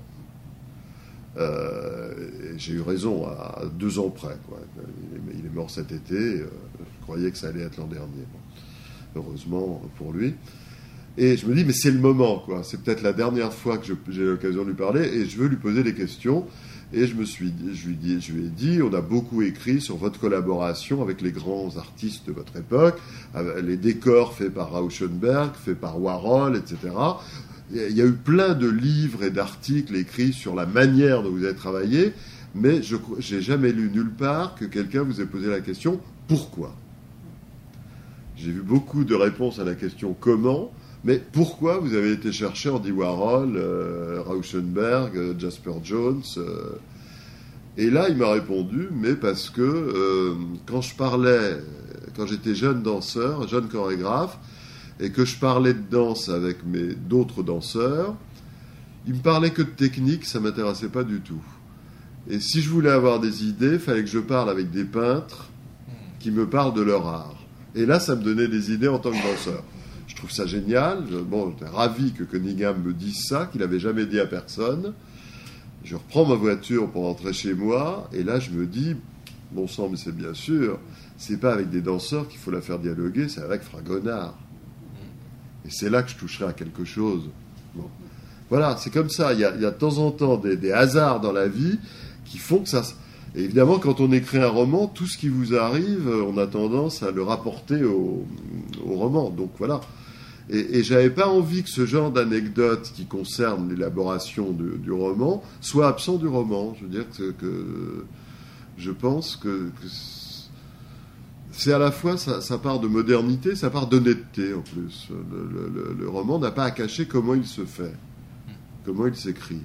J'ai eu raison à 2 ans près, quoi. Il est mort cet été. Je croyais que ça allait être l'an dernier. Bon. Heureusement pour lui. Et je me dis, mais c'est le moment, quoi. C'est peut-être la dernière fois que j'ai l'occasion de lui parler, et je veux lui poser des questions. Et je lui ai dit, on a beaucoup écrit sur votre collaboration avec les grands artistes de votre époque, les décors faits par Rauschenberg, faits par Warhol, etc. Il y a eu plein de livres et d'articles écrits sur la manière dont vous avez travaillé, mais je n'ai jamais lu nulle part que quelqu'un vous ait posé la question « Pourquoi ?» J'ai vu beaucoup de réponses à la question « Comment ?» mais pourquoi vous avez été chercher Andy Warhol, Rauschenberg, Jasper Jones Et là, il m'a répondu, mais parce que quand j'étais jeune danseur, jeune chorégraphe, et que je parlais de danse avec d'autres danseurs, il me parlait que de technique, ça ne m'intéressait pas du tout. Et si je voulais avoir des idées, il fallait que je parle avec des peintres qui me parlent de leur art. Et là, ça me donnait des idées en tant que danseur. Je trouve ça génial. J'étais ravi que Cunningham me dise ça, qu'il n'avait jamais dit à personne. Je reprends ma voiture pour rentrer chez moi, et là, je me dis, bon sang, mais c'est bien sûr, c'est pas avec des danseurs qu'il faut la faire dialoguer, c'est avec Fragonard. Et c'est là que je toucherai à quelque chose. Bon. Voilà, c'est comme ça. Il y a de temps en temps des hasards dans la vie qui font que ça... Et évidemment, quand on écrit un roman, tout ce qui vous arrive, on a tendance à le rapporter au roman. Donc voilà. Et j'avais pas envie que ce genre d'anecdote qui concerne l'élaboration du roman soit absent du roman. Je veux dire que je pense que c'est à la fois ça part de modernité, ça part d'honnêteté en plus. Le roman n'a pas à cacher comment il se fait, comment il s'écrit.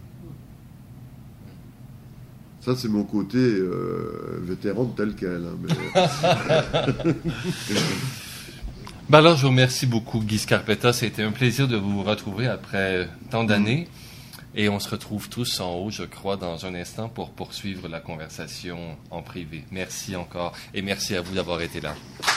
Ça, c'est mon côté vétéran de tel quel. Hein, mais... alors, je vous remercie beaucoup, Guy Scarpetta. Ça a été un plaisir de vous retrouver après tant d'années. Et on se retrouve tous en haut, je crois, dans un instant pour poursuivre la conversation en privé. Merci encore et merci à vous d'avoir été là.